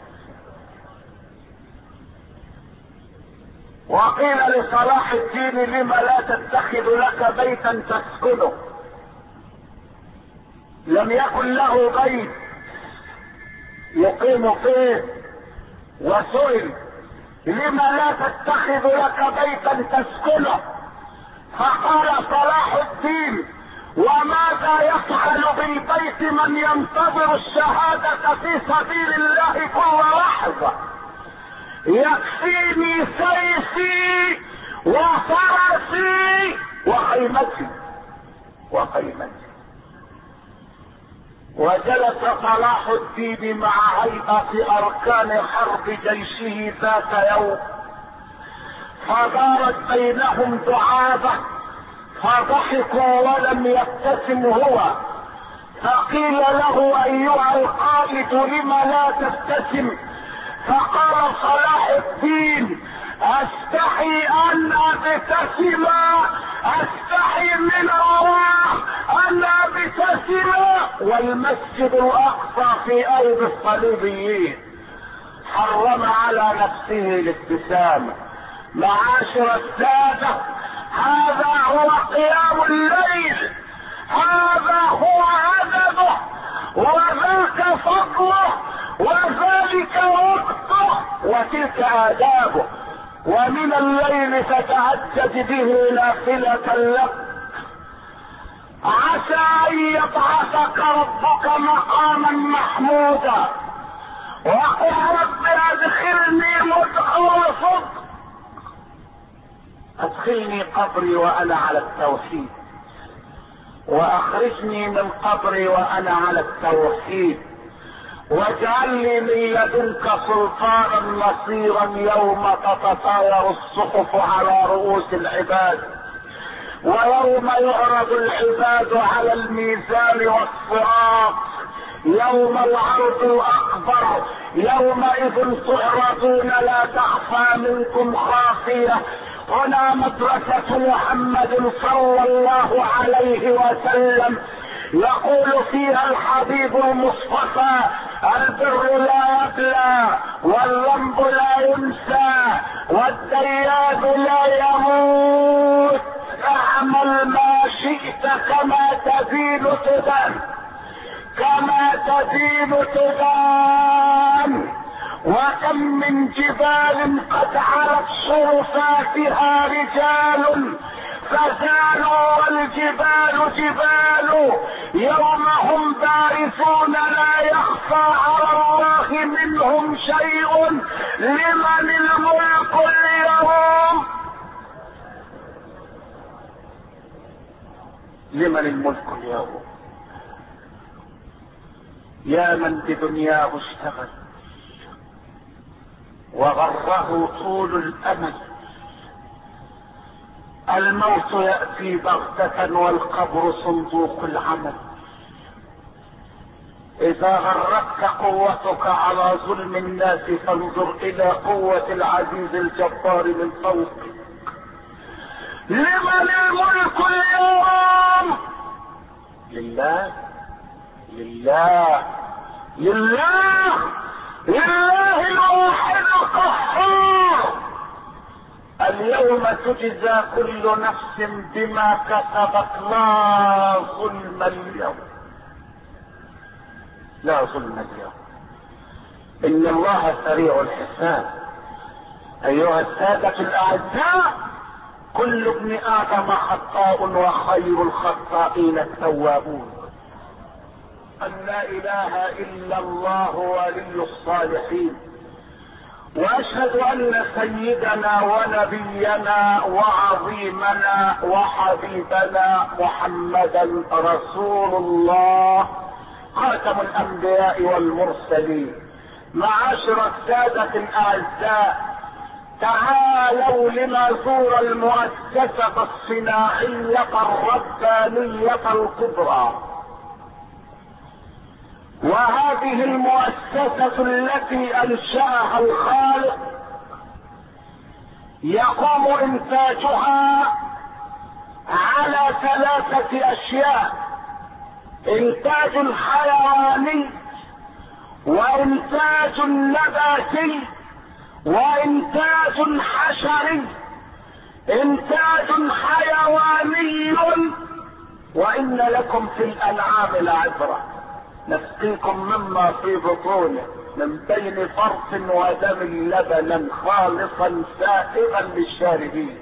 Speaker 1: وقيل لصلاح الدين: لم لا تتخذ لك بيتا تسكنه؟ لم يكن له بيت يقيم فيه. وسئل: لم لا تتخذ لك بيتا تسكنه؟ فقال صلاح الدين: وماذا يفعل بالبيت من ينتظر الشهادة في سبيل الله كل لحظة؟ يكفيني سيفي وفرسي وخيمتي وخيمتي. وجلس صلاح الدين مع هيئة أركان حرب جيشه ذات يوم فدارت بينهم دعابة فضحكوا ولم يبتسم هو. فقيل له: أيها القائد لم لا تبتسم؟ فقال صلاح الدين: استحي ان ابتسم، استحي من الله ان ابتسم والمسجد الاقصى في ايدي الصليبيين. حرم على نفسه الابتسامة. معاشر السادة، هذا هو قيام الليل، هذا هو عدده وذاك فضله وذلك وقته وتلك آدابه. ومن الليل فتهجد به نافلة لك عسى ان يبعثك ربك مقاما محمودا. وقل رب ادخلني مدخل صدق، ادخلني قبري وانا على التوحيد، واخرجني من قبري وانا على التوحيد، واجعل لي من لدنك سلطانا نصيرا يوم تتطاير الصحف على رؤوس العباد، ويوم يعرض العباد على الميزان والصراط، يوم العرض الاكبر، يومئذ تعرضون لا تخفى منكم خافية. هنا مدرسة محمد صلى الله عليه وسلم، يقول فيها الحبيب المصطفى: البر لا يبلى، والذنب لا ينسى، والديان لا يموت، اعمل ما شئت كما تدين تدان، كما تدين تدان. وكم من جبال قد علت شرفاتها رجال فزالوا والجبال جبال، يوم هم بارزون لا يخفى على الله منهم شيء. لمن الملك اليوم؟ لمن الملك اليوم؟ يا من بدنياه اشتغل وغره طول الامل، الموت يأتي بغتة والقبر صندوق العمل. اذا غرتك قوتك على ظلم الناس فانظر الى قوة العزيز الجبار من فوقك. لمن الملك اليوم؟ لله لله لله لله الواحد القهار. اليوم تجزى كل نفس بما كسبت، لا ظلم اليوم، لا ظلم اليوم، ان الله سريع الحساب. ايها السادة الاعزاء، كل ابن ادم خطاء وخير الخطائين التوابون. ان لا اله الا الله ولي الصالحين، واشهد ان سيدنا ونبينا وعظيمنا وحبيبنا محمدا رسول الله خاتم الانبياء والمرسلين. معاشر السادة الاعزاء، تعالوا لنزور المؤسسة الصناعية الربانية الكبرى. وهذه المؤسسة التي انشأها الخالق يقوم انتاجها على ثلاثة اشياء: انتاج حيواني، وانتاج نباتي، وانتاج حشري. انتاج حيواني: وان لكم في الانعام لعبرة، نسقيكم مما في بطونه من بين فرث ودم لبنا خالصا سائغا للشاربين.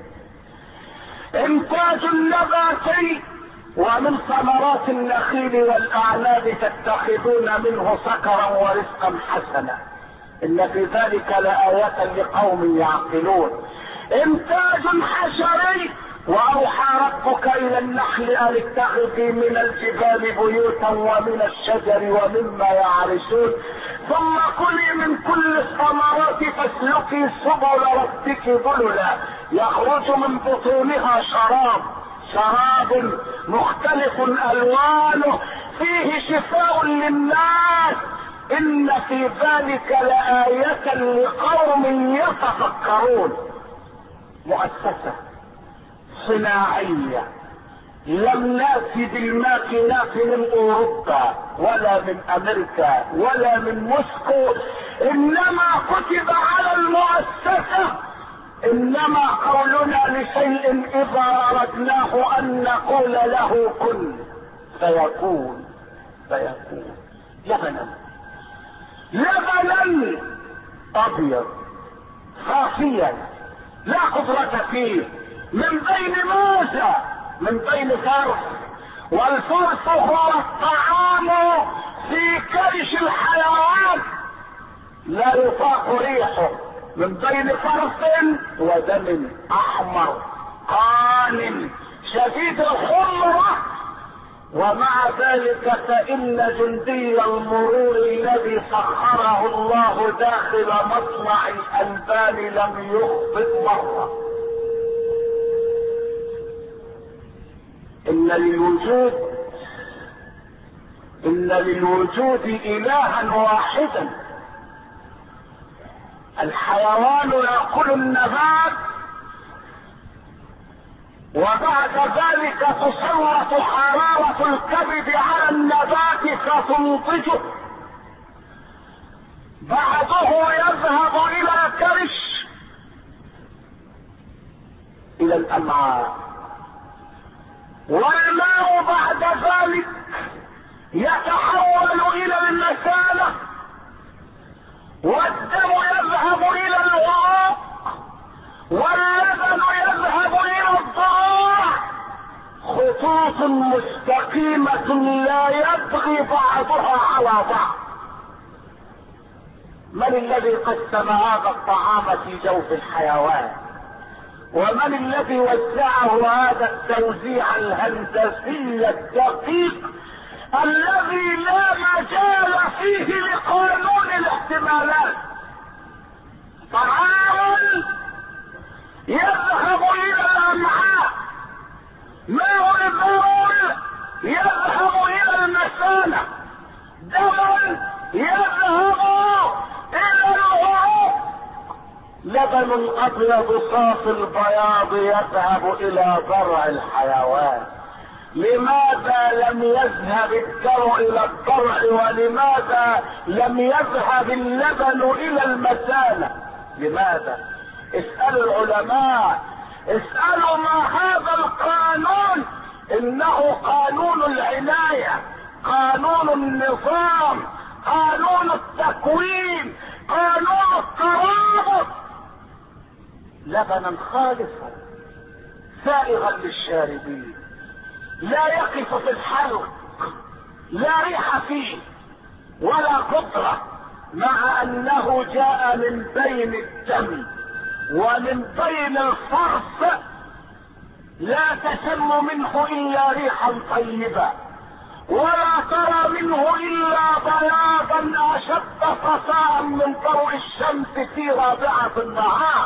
Speaker 1: انتاج نباتي: ومن ثمرات النخيل والاعناب تتخذون منه سكرا ورزقا حسنا، ان في ذلك لآيات لقوم يعقلون. انتاج حشري: واوحى ربك الى النحل ان اتخذي من الجبال بيوتا ومن الشجر ومما يعرشون، ثم كلي من كل الثمرات فاسلكي سبل ربك ذللا يخرج من بطونها شراب شراب مختلف الوانه فيه شفاء للناس، ان في ذلك لآية لقوم يتفكرون. مؤسسة صناعية لم نأتي بالماكينات من اوروبا ولا من امريكا ولا من موسكو، انما كتب على المؤسسة: انما قولنا لشيء اذا اردناه ان نقول له كن فيكون فيكون. لبنا لبنا ابيض صافيا لا قدرة فيه، من بين موسى من بين فرث، والفرث هو الطعام في كرش الحيوان لا يطاق ريحه، من بين فرث ودم احمر قان شديد الحمرة. ومع ذلك فإن جندي المرور الذي سخره الله داخل مصنع الألبان لم يخطئ مرة. إن للوجود إن للوجود إلها واحدا. الحيوان يأكل النبات وبعد ذلك تسلط حرارة الكبد على النبات فتنضجه، بعضه يذهب الى الكرش الى الامعاء، والماء بعد ذلك يتحول الى المثانة، والدم يذهب الى العروق، واللبن يذهب الى الضراع، خطوط مستقيمة لا يبغي بعضها على بعض. من الذي قسم هذا الطعام في جوف الحيوان؟ ومن الذي وزعه هذا التوزيع الهندسي الدقيق الذي لا مجال فيه لقانون الاحتمالات؟ طعام يذهب الى الامعاء، ماء البول يذهب الى المثانة، دم يذهب الى العروق، لبن ابيض صافي البياض يذهب الى ضرع الحيوان. لماذا لم يذهب الدرع الى الضرع؟ ولماذا لم يذهب اللبن الى المثانة؟ لماذا؟ اسألوا العلماء، اسألوا ما هذا القانون. انه قانون العناية، قانون النظام، قانون التكوين، قانون الترابط. لبنا خالصا سائغا للشاربين، لا يقف في الحلق، لا ريح فيه ولا قدرة، مع انه جاء من بين الدم ومن بين الفرث، لا تشم منه الا ريحا طيبة، ولا ترى منه الا بياضا اشد صفاء من ضوء الشمس في رابعة النهار.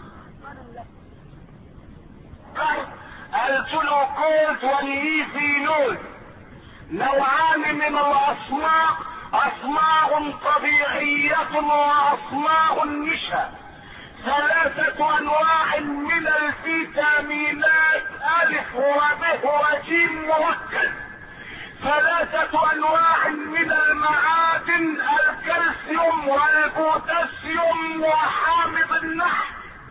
Speaker 1: الجلوكوز والليفينول نوعان من الاسماء، اسماء طبيعية واصماء نشا. ثلاثة انواع من الفيتامينات الف وب وجيم مركز. ثلاثة انواع من المعادن الكالسيوم والبوتاسيوم وحامض النحل.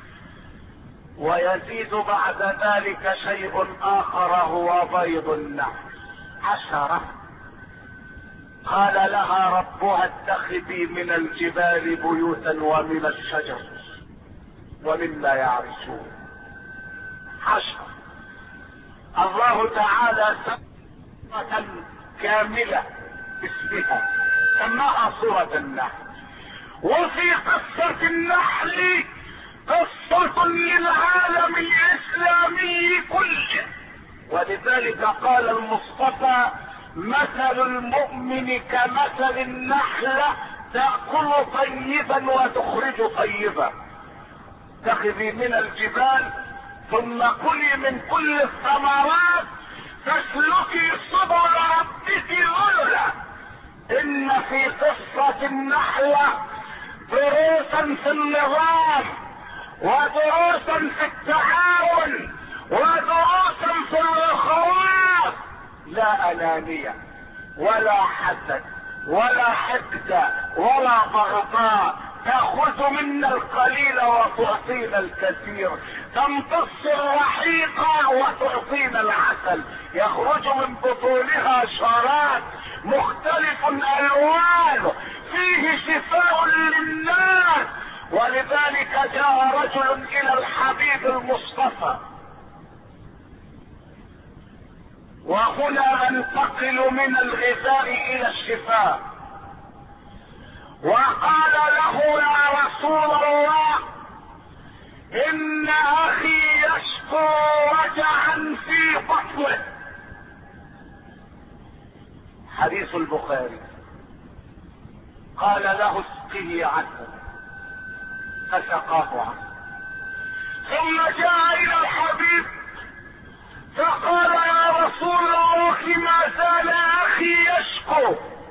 Speaker 1: ويزيد بعد ذلك شيء اخر هو بيض النحل. حشرة قال لها ربها اتخذي من الجبال بيوتا ومن الشجر ومما يعرشون. حشرة الله تعالى سورة كاملة اسمها سماها سورة النحل. وفي قصة النحل قصة للعالم الاسلامي كله، ولذلك قال المصطفى مثل المؤمن كمثل النحلة تأكل طيبا وتخرج طيبا. اتخذي من الجبال ثم كلي من كل الثمرات تسلكي سبل ربك ذللا. ان في قصة النحلة دروسا في النظام، ودروسا في التعاون، ودروسا في الاخوات. لا انانية ولا حسد ولا حقد ولا بغضاء تأخذ منا القليل وتعطينا الكثير، تمتص الرحيق وتعطينا العسل، يخرج من بطونها شراب مختلف الألوان فيه شفاء للناس. ولذلك جاء رجل إلى الحبيب المصطفى، وهنا ننتقل من الغذاء إلى الشفاء، وقال له يا رسول الله إن أخي يشكو وجعا في بطنه. حديث البخاري. قال له اسقه عسل، فسقاه عسل. ثم جاء إلى الحبيب فقال يا رسول الله ما زال أخي يشكو،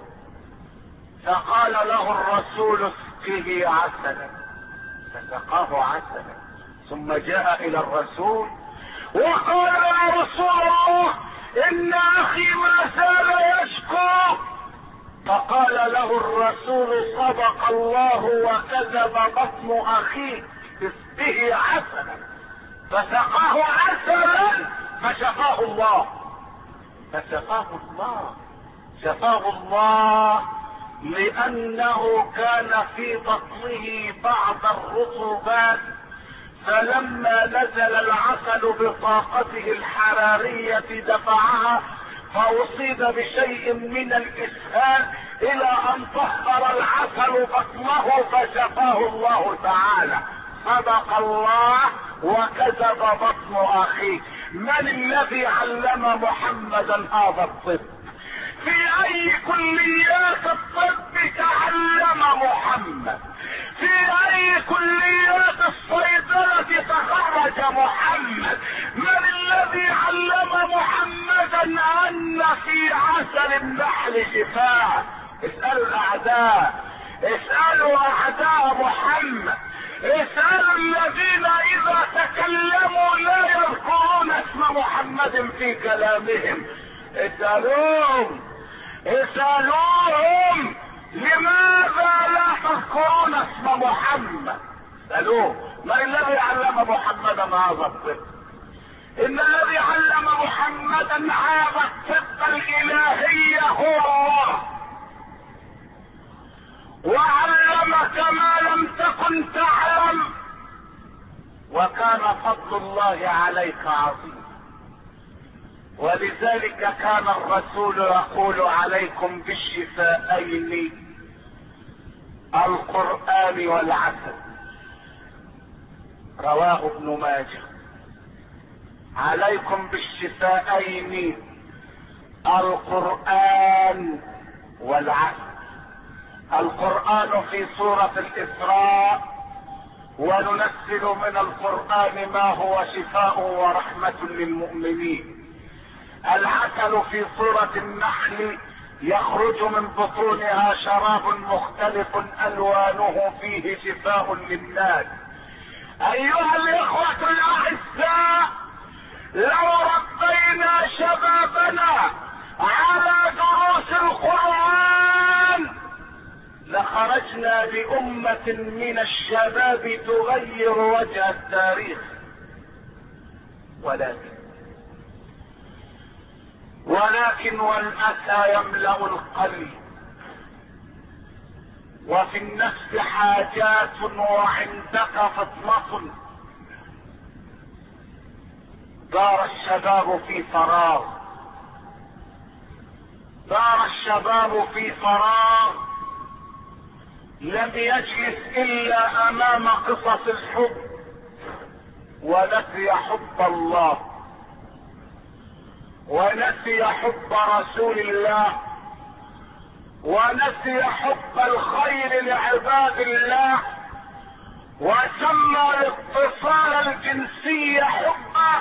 Speaker 1: فقال له الرسول اسقه عسلا، فسقاه عسلا. ثم جاء إلى الرسول وقال يا رسول الله إن أخي ما زال يشكو، فقال له الرسول صدق الله وكذب بطن أخيك، اسقه عسلا، فسقاه عسلا فشفاه الله، فشفاه الله، شفاه الله لأنه كان في بطنه بعض الرطوبات، فلما نزل العسل بطاقته الحرارية دفعها فأصيب بشيء من الإسهال إلى أن طهر العسل بطنه فشفاه الله تعالى. صدق الله وكذب بطن أخيه. من الذي علم محمدا هذا الطب؟ في أي كليات الطب تعلم محمد؟ في أي كليات الصيدلة تخرج محمد؟ من الذي علم محمدا أن في عسل النحل شفاء؟ اسألوا الأعداء، اسألوا أعداء محمد، اسألوا الذين إذا تكلموا لا يذكرون اسم محمد في كلامهم. اسألوهم اسألوهم لماذا لا تذكرون اسم محمد؟ اسألوه ما الذي علم محمدا هذا الطب؟ إن الذي علم محمدا هذا الطب الإلهي هو الله، وعلمك ما لم تكن تعلم، وكان فضل الله عليك عظيم. ولذلك كان الرسول يقول عليكم بالشفاءين القرآن والعسل، رواه ابن ماجه. عليكم بالشفاءين القرآن والعسل. القرآن في سورة الإسراء وننزل من القرآن ما هو شفاء ورحمة للمؤمنين. العسل في سورة النحل يخرج من بطونها شراب مختلف ألوانه فيه شفاء للناس. أيها الإخوة الأعزاء، لو ربينا شبابنا على دروس القرآن لخرجنا بأمة من الشباب تغير وجه التاريخ. ولكن ولكن والأسى يملأ القلب، وفي النفس حاجات وعندك فطنة. دار الشباب في فراغ، دار الشباب في فراغ، لم يجلس إلا أمام قصص الحب ونسي حب الله، ونسي حب رسول الله، ونسي حب الخير لعباد الله، وسمى الاتصال الجنسي حبا.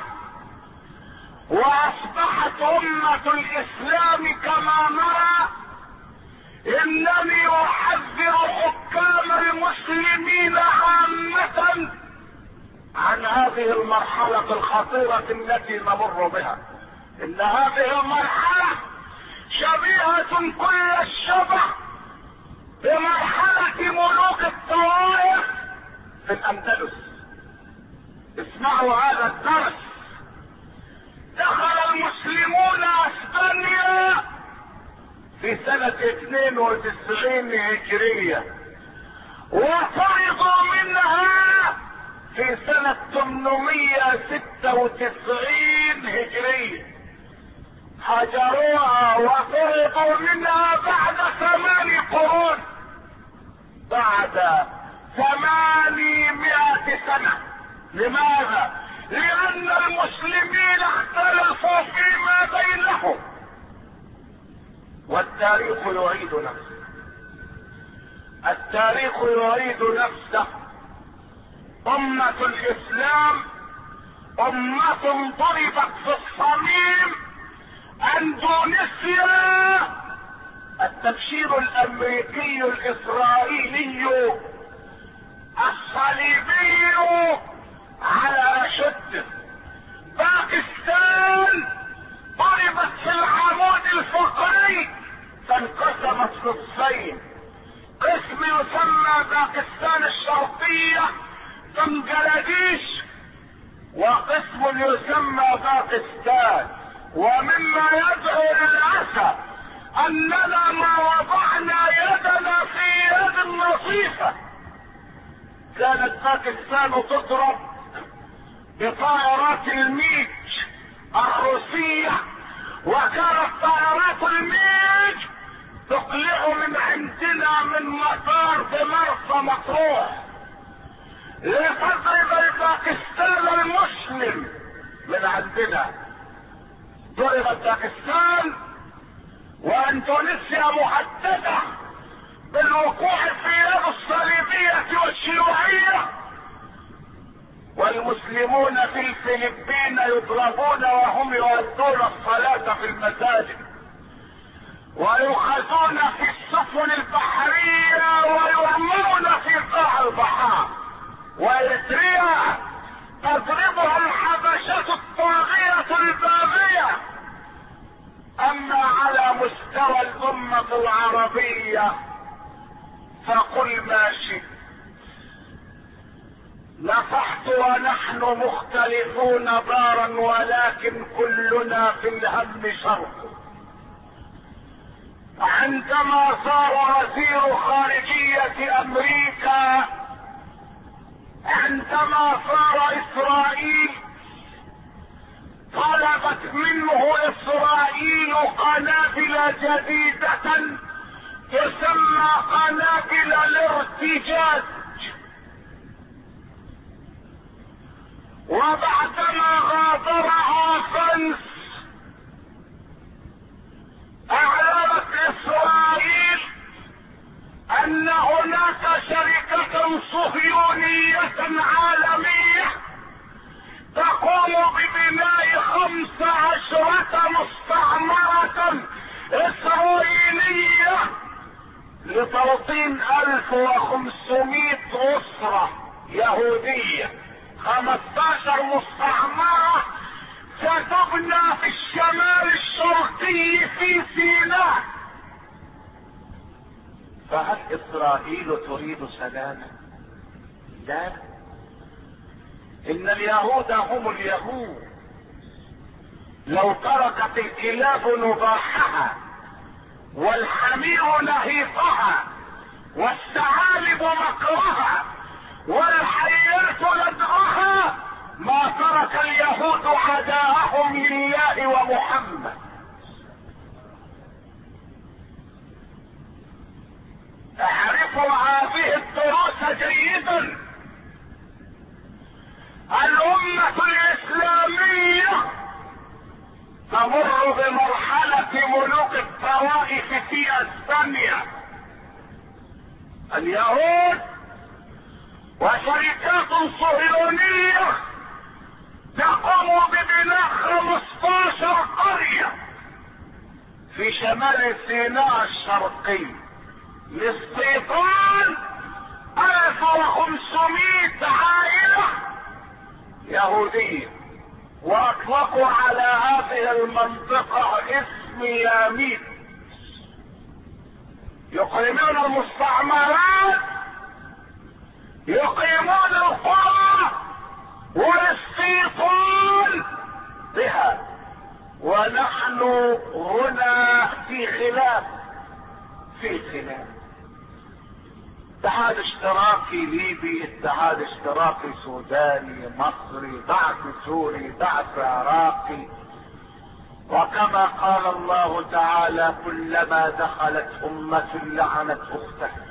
Speaker 1: واصبحت امة الاسلام كما نرى، انني احذر حكام المسلمين عامة عن هذه المرحلة الخطيرة التي نمر بها. ان هذه المرحلة شبيهة كل الشبه بمرحلة ملوك الطوائف في الأندلس. اسمعوا هذا الدرس. دخل المسلمون اسبانيا في سنة اثنين وتسعين هجرية، وطردوا منها في سنة ثمانمائة وستة وتسعين هجرية. هجروها وطردوا منها بعد ثمان قرون، بعد ثمانمائة سنة. لماذا؟ لأن المسلمين اختلفوا فيما بينهم، والتاريخ يعيد نفسه. التاريخ يعيد نفسه. أمة الإسلام أمة ضربت في الصميم. اندونيسيا، التبشير الامريكي الاسرائيلي الصليبي على شده. باكستان ضربت في العمود الفقري فانقسمت نصفين، قسم يسمى باكستان الشرقية بنغلاديش، وقسم يسمى باكستان. ومما يدعو للأسف أننا ما وضعنا يدنا في يد نظيفة. كانت باكستان تضرب بطائرات الميج الروسية، وكانت طائرات الميج تقلع من عندنا من مطار بمرسى مطروح لتضرب الباكستان المسلم من عندنا. ضربت باكستان واندونيسيا مهددة بالوقوع في يد الصليبية والشيوعية، والمسلمون في الفلبين يضربون وهم يؤدون الصلاة في المساجد، ويؤخذون في السفن البحرية ويرمون في قاع البحار. وإريتريا تضربها الحبشة الطاغية الباغية. اما على مستوى الامة العربية فقل ما شئت. نصحت ونحن مختلفون دارا، ولكن كلنا في الهم شرق. عندما صار وزير خارجية امريكا، عندما صار اسرائيل طلبت منه اسرائيل قنابل جديدة تسمى قنابل الارتجاج، وبعدما غادرها فرنس اعلنت اسرائيل ان هناك شركة صهيونية عالمية تقوم ببناء خمس عشرة مستعمرة اسرائيلية لتوطين الف وخمسمائة اسرة يهودية. خمستاشر مستعمرة ستبنى في الشمال الشرقي في سيناء. فهل اسرائيل تريد سلاما؟ لا، ان اليهود هم اليهود. لو تركت الكلاب نباحها والحمير نهيقها والثعالب مكرها والحيات لدغها ما ترك اليهود عداءهم لله ومحمد. اعرفوا هذه الدروس جيدا. الأمة الإسلامية تمر بمرحلة ملوك الطوائف في اسبانيا. اليهود وشركات صهيونية تقوم ببناء خمستاشر قرية في شمال سيناء الشرقي لاستيطان الف وخمسمائة عائلة يهودية، واطلقوا على هذه المنطقة اسم ياميت. يقيمون المستعمرات، يقيمون القرى والاستيطان بها، ونحن هنا في خلاف في خلاف اتحاد اشتراكي ليبي، اتحاد اشتراكي سوداني مصري، بعث سوري، بعث عراقي. وكما قال الله تعالى: كلما دخلت أمة لعنت أختها.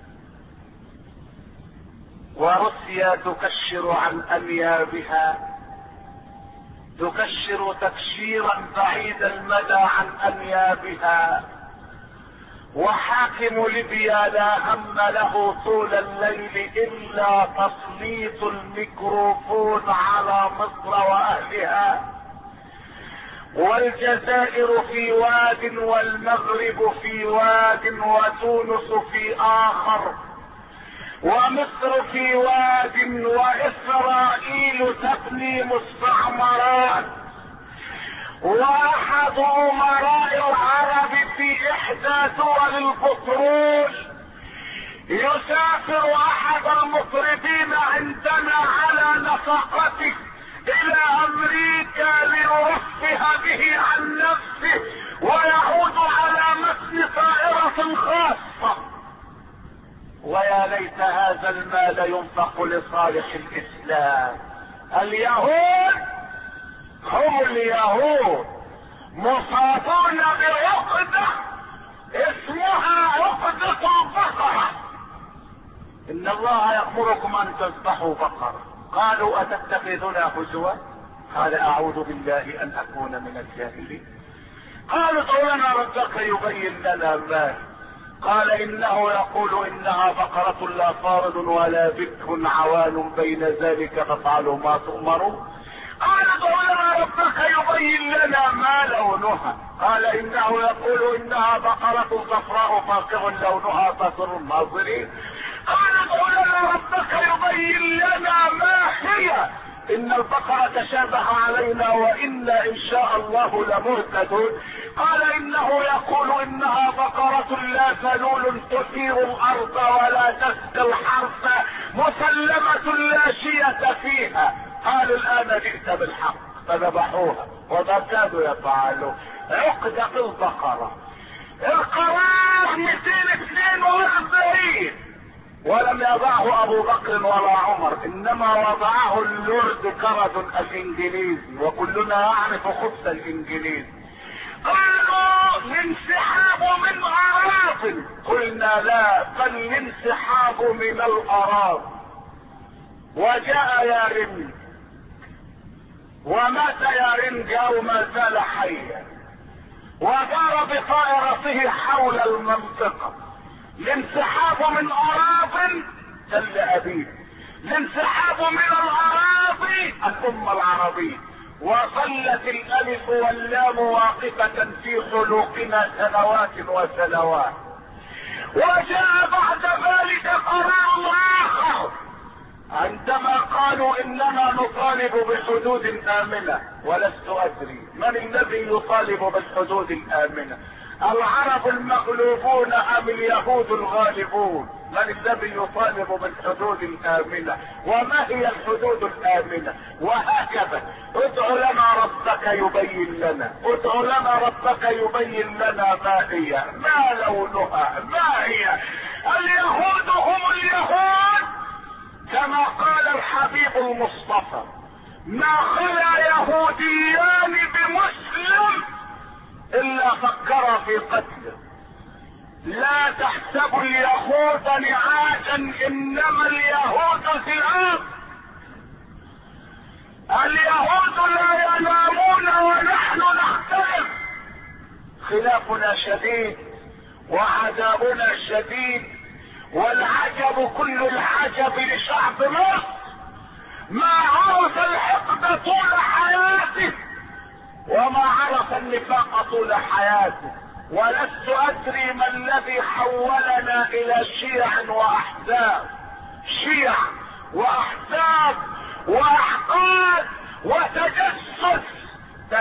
Speaker 1: وروسيا تكشر عن أنيابها، تكشر تكشيرا بعيد المدى عن أنيابها. وحاكم ليبيا لا هم له طول الليل إلا تسليط الميكروفون على مصر وأهلها. والجزائر في واد، والمغرب في واد، وتونس في آخر، ومصر في واد، وإسرائيل تبني مستعمرات. واحد امراء العرب في احدى دول البترول يسافر احد المطربين عندنا على نفقته الى امريكا ليرفه به عن نفسه، ويعود على متن طائرة خاصة. ويا ليت هذا المال ينفق لصالح الاسلام. اليهود هم اليهود مصابون بعقدة اسمها عقدة البقرة. ان الله يأمركم ان تذبحوا بقرة. قالوا: اتتخذنا هزوا؟ قال: اعوذ بالله ان اكون من الجاهلين. قالوا: ادع لنا ربك يبين لنا ما. قال: انه يقول انها بقرة لا فارض ولا بكر عوان بين ذلك فافعلوا ما تؤمرون. قال: ادع لنا ربك يبين لنا ما لونها. قال: انه يقول انها بقرة صفراء فاقع لونها تسر الناظرين. قال: ادع لنا ربك يبين لنا ما هي، ان البقرة تشابه علينا وانا ان شاء الله لمهتدون. قال: انه يقول انها بقرة لا ذلول تثير الارض ولا تسقي الحرث مسلمة لا شية فيها. قال: الان جئت بالحق. فذبحوها وما كانوا يفعلون. عقدة البقرة. القرار مئتين واثنين واربعين ولم يضعه ابو بكر ولا عمر، انما وضعه اللورد كاردون الانجليزي، وكلنا يعرف خبث الانجليزي. قالوا: الانسحاب من اراضٍ. قلنا: لا، بل الانسحاب من الاراضي. وجاء يارن ومات يارن وما زال حيا، ودار بطائرته حول المنطقة. الانسحاب من اراضٍ تل ابيب، الانسحاب من الاراضي الامة العربية. وظلت الالف واللام واقفة في حلوقنا سنوات وسنوات. وجاء بعد ذلك قرار اخر عندما قالوا اننا نطالب بحدود امنة. ولست ادري من الذي يطالب بالحدود الامنة، العرب المغلوبون ام اليهود الغالبون؟ من الذي يطالب بالحدود الامنة؟ وما هي الحدود الامنة؟ وهكذا. ادع لنا ربك يبين لنا، ادع لنا ربك يبين لنا ما هي، ما لونها، ما هي. اليهود هم اليهود كما قال الحبيب المصطفى: ما خلا يهوديان بمسلم الا فكر في قتله. لا تحسبوا اليهود نعاجا، انما اليهود ذئاب. اليهود لا ينامون ونحن نختلف، خلافنا شديد وعذابنا شديد. والعجب كل العجب لشعب مصر ما عرف الحقد طول حياته وما عرف النفاق طول حياته. ولست ادري ما الذي حولنا الى شيع واحزاب، شيع واحزاب واحقاد وتجسس،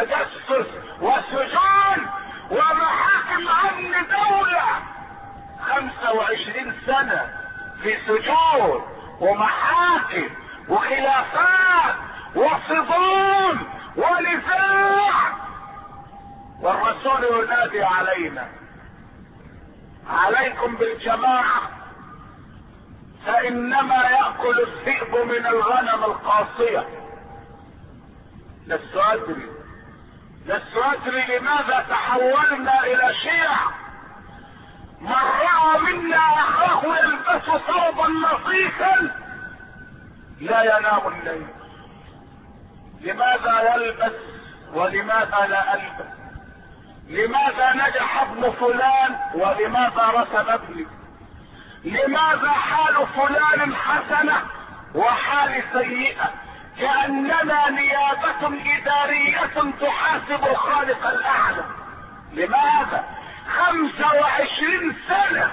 Speaker 1: تجسس وسجون ومحاكم امن دولة. خمسة وعشرين سنة في سجون ومحاكم وخلافات وصدام ونزاع، والرسول ينادي علينا: عليكم بالجماعة فإنما يأكل الذئب من الغنم القاصية. لست أدري لست أدري لماذا تحولنا إلى شيع. من رأى منا أخاه يلبس ثوبا نظيفا لا ينام الليل. لماذا يلبس ولماذا لا ألبس؟ لماذا نجح ابن فلان ولماذا رسب ابني؟ لماذا حال فلان حسنة وحال سيئة؟ كأننا نيابة إدارية تحاسب الخالق الأعلى. لماذا؟ خمسة وعشرين سنة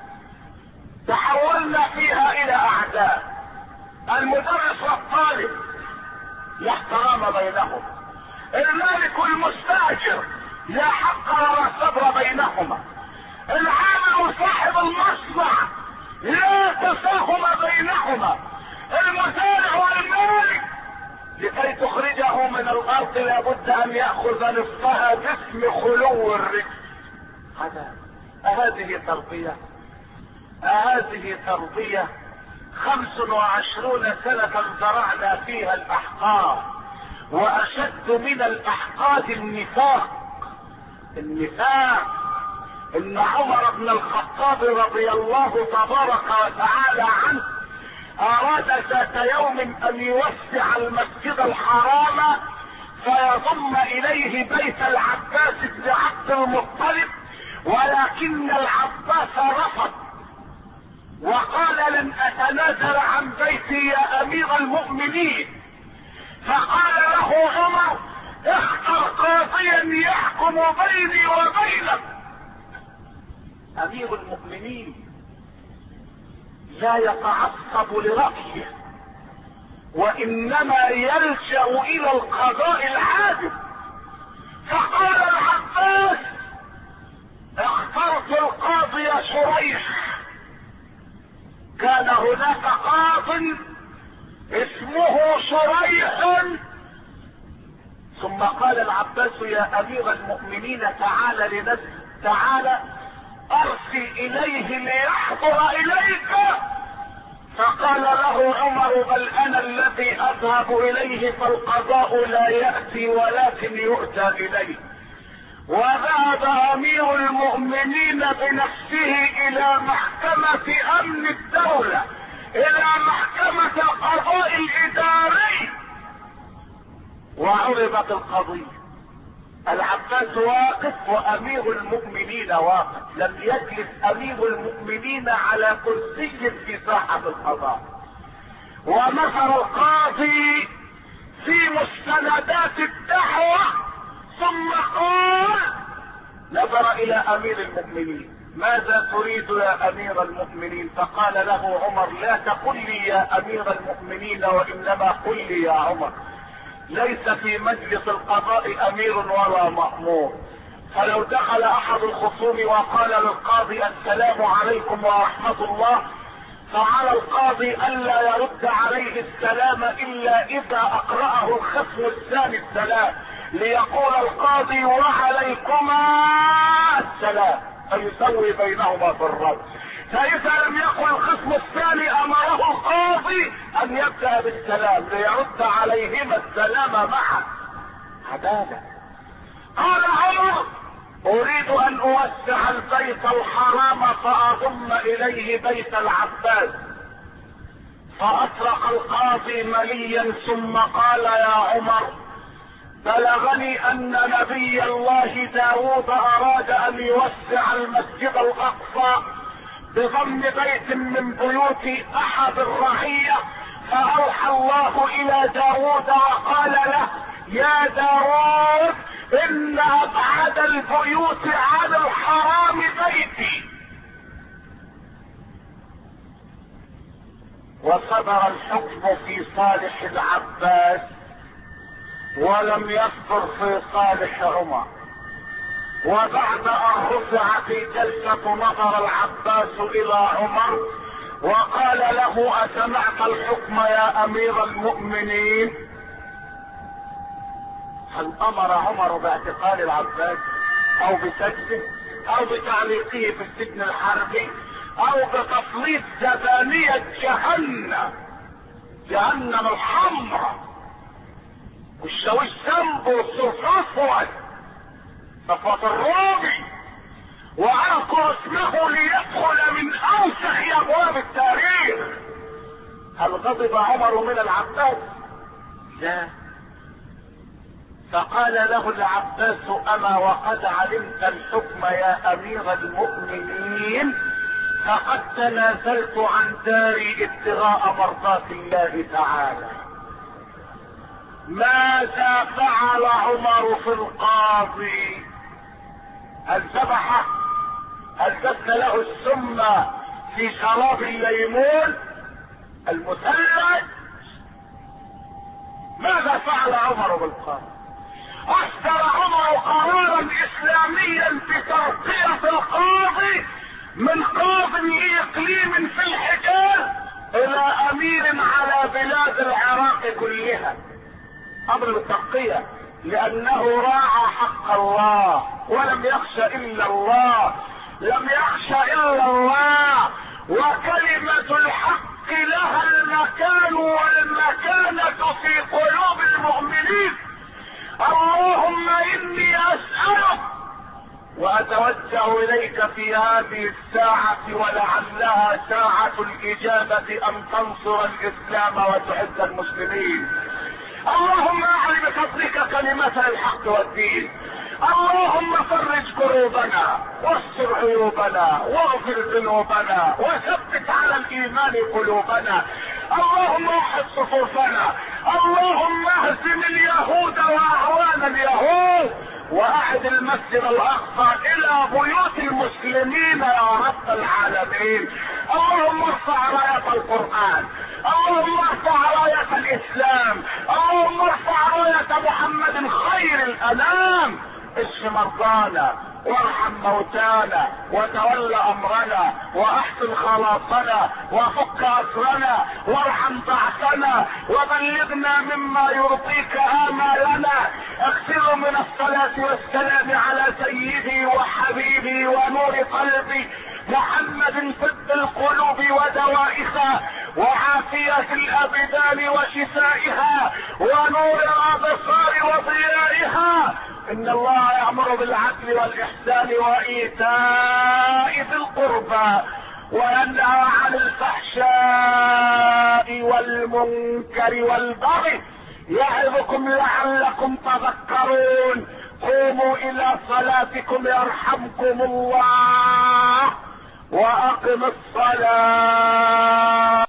Speaker 1: تحولنا فيها إلى أعداء. المدرس والطالب لا احترام بينهم، المالك والمستأجر لا حق ولا صبر بينهما، العامل وصاحب المصنع لا تساهم بينهما، المزارع والمالك لكي تخرجه من الارض لابد ان ياخذ نصفها باسم خلو الرزق. هذا هذه تربيه هذه تربيه خمس وعشرون سنة زرعنا فيها الاحقاد، واشد من الاحقاد النفاق. النفاق ان عمر بن الخطاب رضي الله تبارك وتعالى عنه اراد ذات يوم ان يوسع المسجد الحرام فيضم اليه بيت العباس بن عبد المطلب، ولكن العباس رفض وقال: لن اتنازل عن بيتي يا امير المؤمنين. فقال له عمر: اختر قاضيا يحكم بيني وبينك. امير المؤمنين لا يتعصب لرأيه، وانما يلجأ الى القضاء العادل. فقال العباس: اخترت القاضي شريح. كان هناك قاض اسمه شريح. ثم قال العباس: يا امير المؤمنين تعال لنفسي، تعال ارسل اليه ليحضر اليك. فقال له عمر: بل انا الذي اذهب اليه، فالقضاء لا يأتي ولكن يؤتى اليه. وذهب امير المؤمنين بنفسه الى محكمة امن الدولة، الى محكمة القضاء الاداري، وعرضت القضية. العباس واقف وامير المؤمنين واقف. لم يجلس امير المؤمنين على كرسي في ساحة القضاء. ونظر القاضي في مستندات الدعوة ثم قال، نظر الى امير المؤمنين: ماذا تريد يا امير المؤمنين؟ فقال له عمر: لا تقل لي يا امير المؤمنين، وانما قل لي يا عمر. ليس في مجلس القضاء امير ولا مأمور، فلو دخل احد الخصوم وقال للقاضي: السلام عليكم ورحمة الله، فعلى القاضي الا يرد عليه السلام الا اذا اقرأه الخصم الثاني السلام، ليقول القاضي: وعليكما السلام، فيسوي بينهما في الرد. فاذا لم يقل الخصم الثاني امره القاضي ان يبدأ بالسلام ليرد عليهما السلام معا. عدالة. قال عمر: اريد ان اوسع البيت الحرام فاضم اليه بيت العباس. فاطرق القاضي مليا ثم قال: يا عمر، بلغني ان نبي الله داود اراد ان يوسع المسجد الاقصى بضم بيت من بيوت احد الرعية، فاوحى الله الى داود وقال له: يا داود، ان ابعد البيوت عن الحرام بيتي. وصدر الحكم في صالح العباس ولم يصدر في صالح عمر. وبعد ان رفعت الجلسة نظر العباس الى عمر وقال له: اسمعت الحكم يا امير المؤمنين؟ هل امر عمر باعتقال العباس او بسجنه او بتعليقه في السجن الحربي او بتسليط زبانية جهنم جهنم الحمراء والشاويش ذنب والصفوة صفوة الرومي وألقوا اسمه ليدخل من أوسخ أبواب التاريخ؟ هل غضب عمر من العباس؟ لا. فقال له العباس: أما وقد علمت الحكم يا أمير المؤمنين فقد تنازلت عن داري ابتغاء مرضات الله تعالى. ماذا فعل عمر في القاضي؟ هل ذبحه؟ هل دس له السم في شراب الليمون المثلج؟ ماذا فعل عمر بالقاضي؟ اصدر عمر قرارا اسلاميا بترقية القاضي من قاضي اقليم في الحجاز الى امير على بلاد العراق كلها. امر بالترقية لانه راعى حق الله ولم يخش الا الله، لم يخش الا الله، وكلمة الحق لها المكان والمكانة في قلوب المؤمنين. اللهم اني اسألك واتوجه اليك في هذه الساعة ولعلها ساعة الاجابة ان تنصر الاسلام وتعز المسلمين. اللهم اعلي بفضلك كلمة الحق والدين. اللهم فرج كروبنا واستر عيوبنا واغفر ذنوبنا وثبت على الايمان قلوبنا. اللهم وحد صفوفنا. اللهم اهزم اليهود واعوان اليهود واعد المسجد الاقصى الى بيوت المسلمين يا رب العالمين. اللهم ارفع راية القرآن. اللهم ارفع راية الاسلام. اللهم ارفع راية محمد خير الانام. اشف مرضانا وارحم موتانا وتول امرنا واحسن خلاصنا وفك اسرنا وارحم ضعفنا وبلغنا مما يرضيك امالنا. اغسله من الصلاة والسلام على سيدي وحبيبي ونور قلبي محمد طب القلوب ودوائها وعافية الابدان وشفائها ونور الابصار وضيائها. ان الله يأمر بالعدل والاحسان وايتاء ذي القربى وينهى عن الفحشاء والمنكر والبغي يعظكم لعلكم تذكرون. قوموا الى صلاتكم يرحمكم الله واقم الصلاة.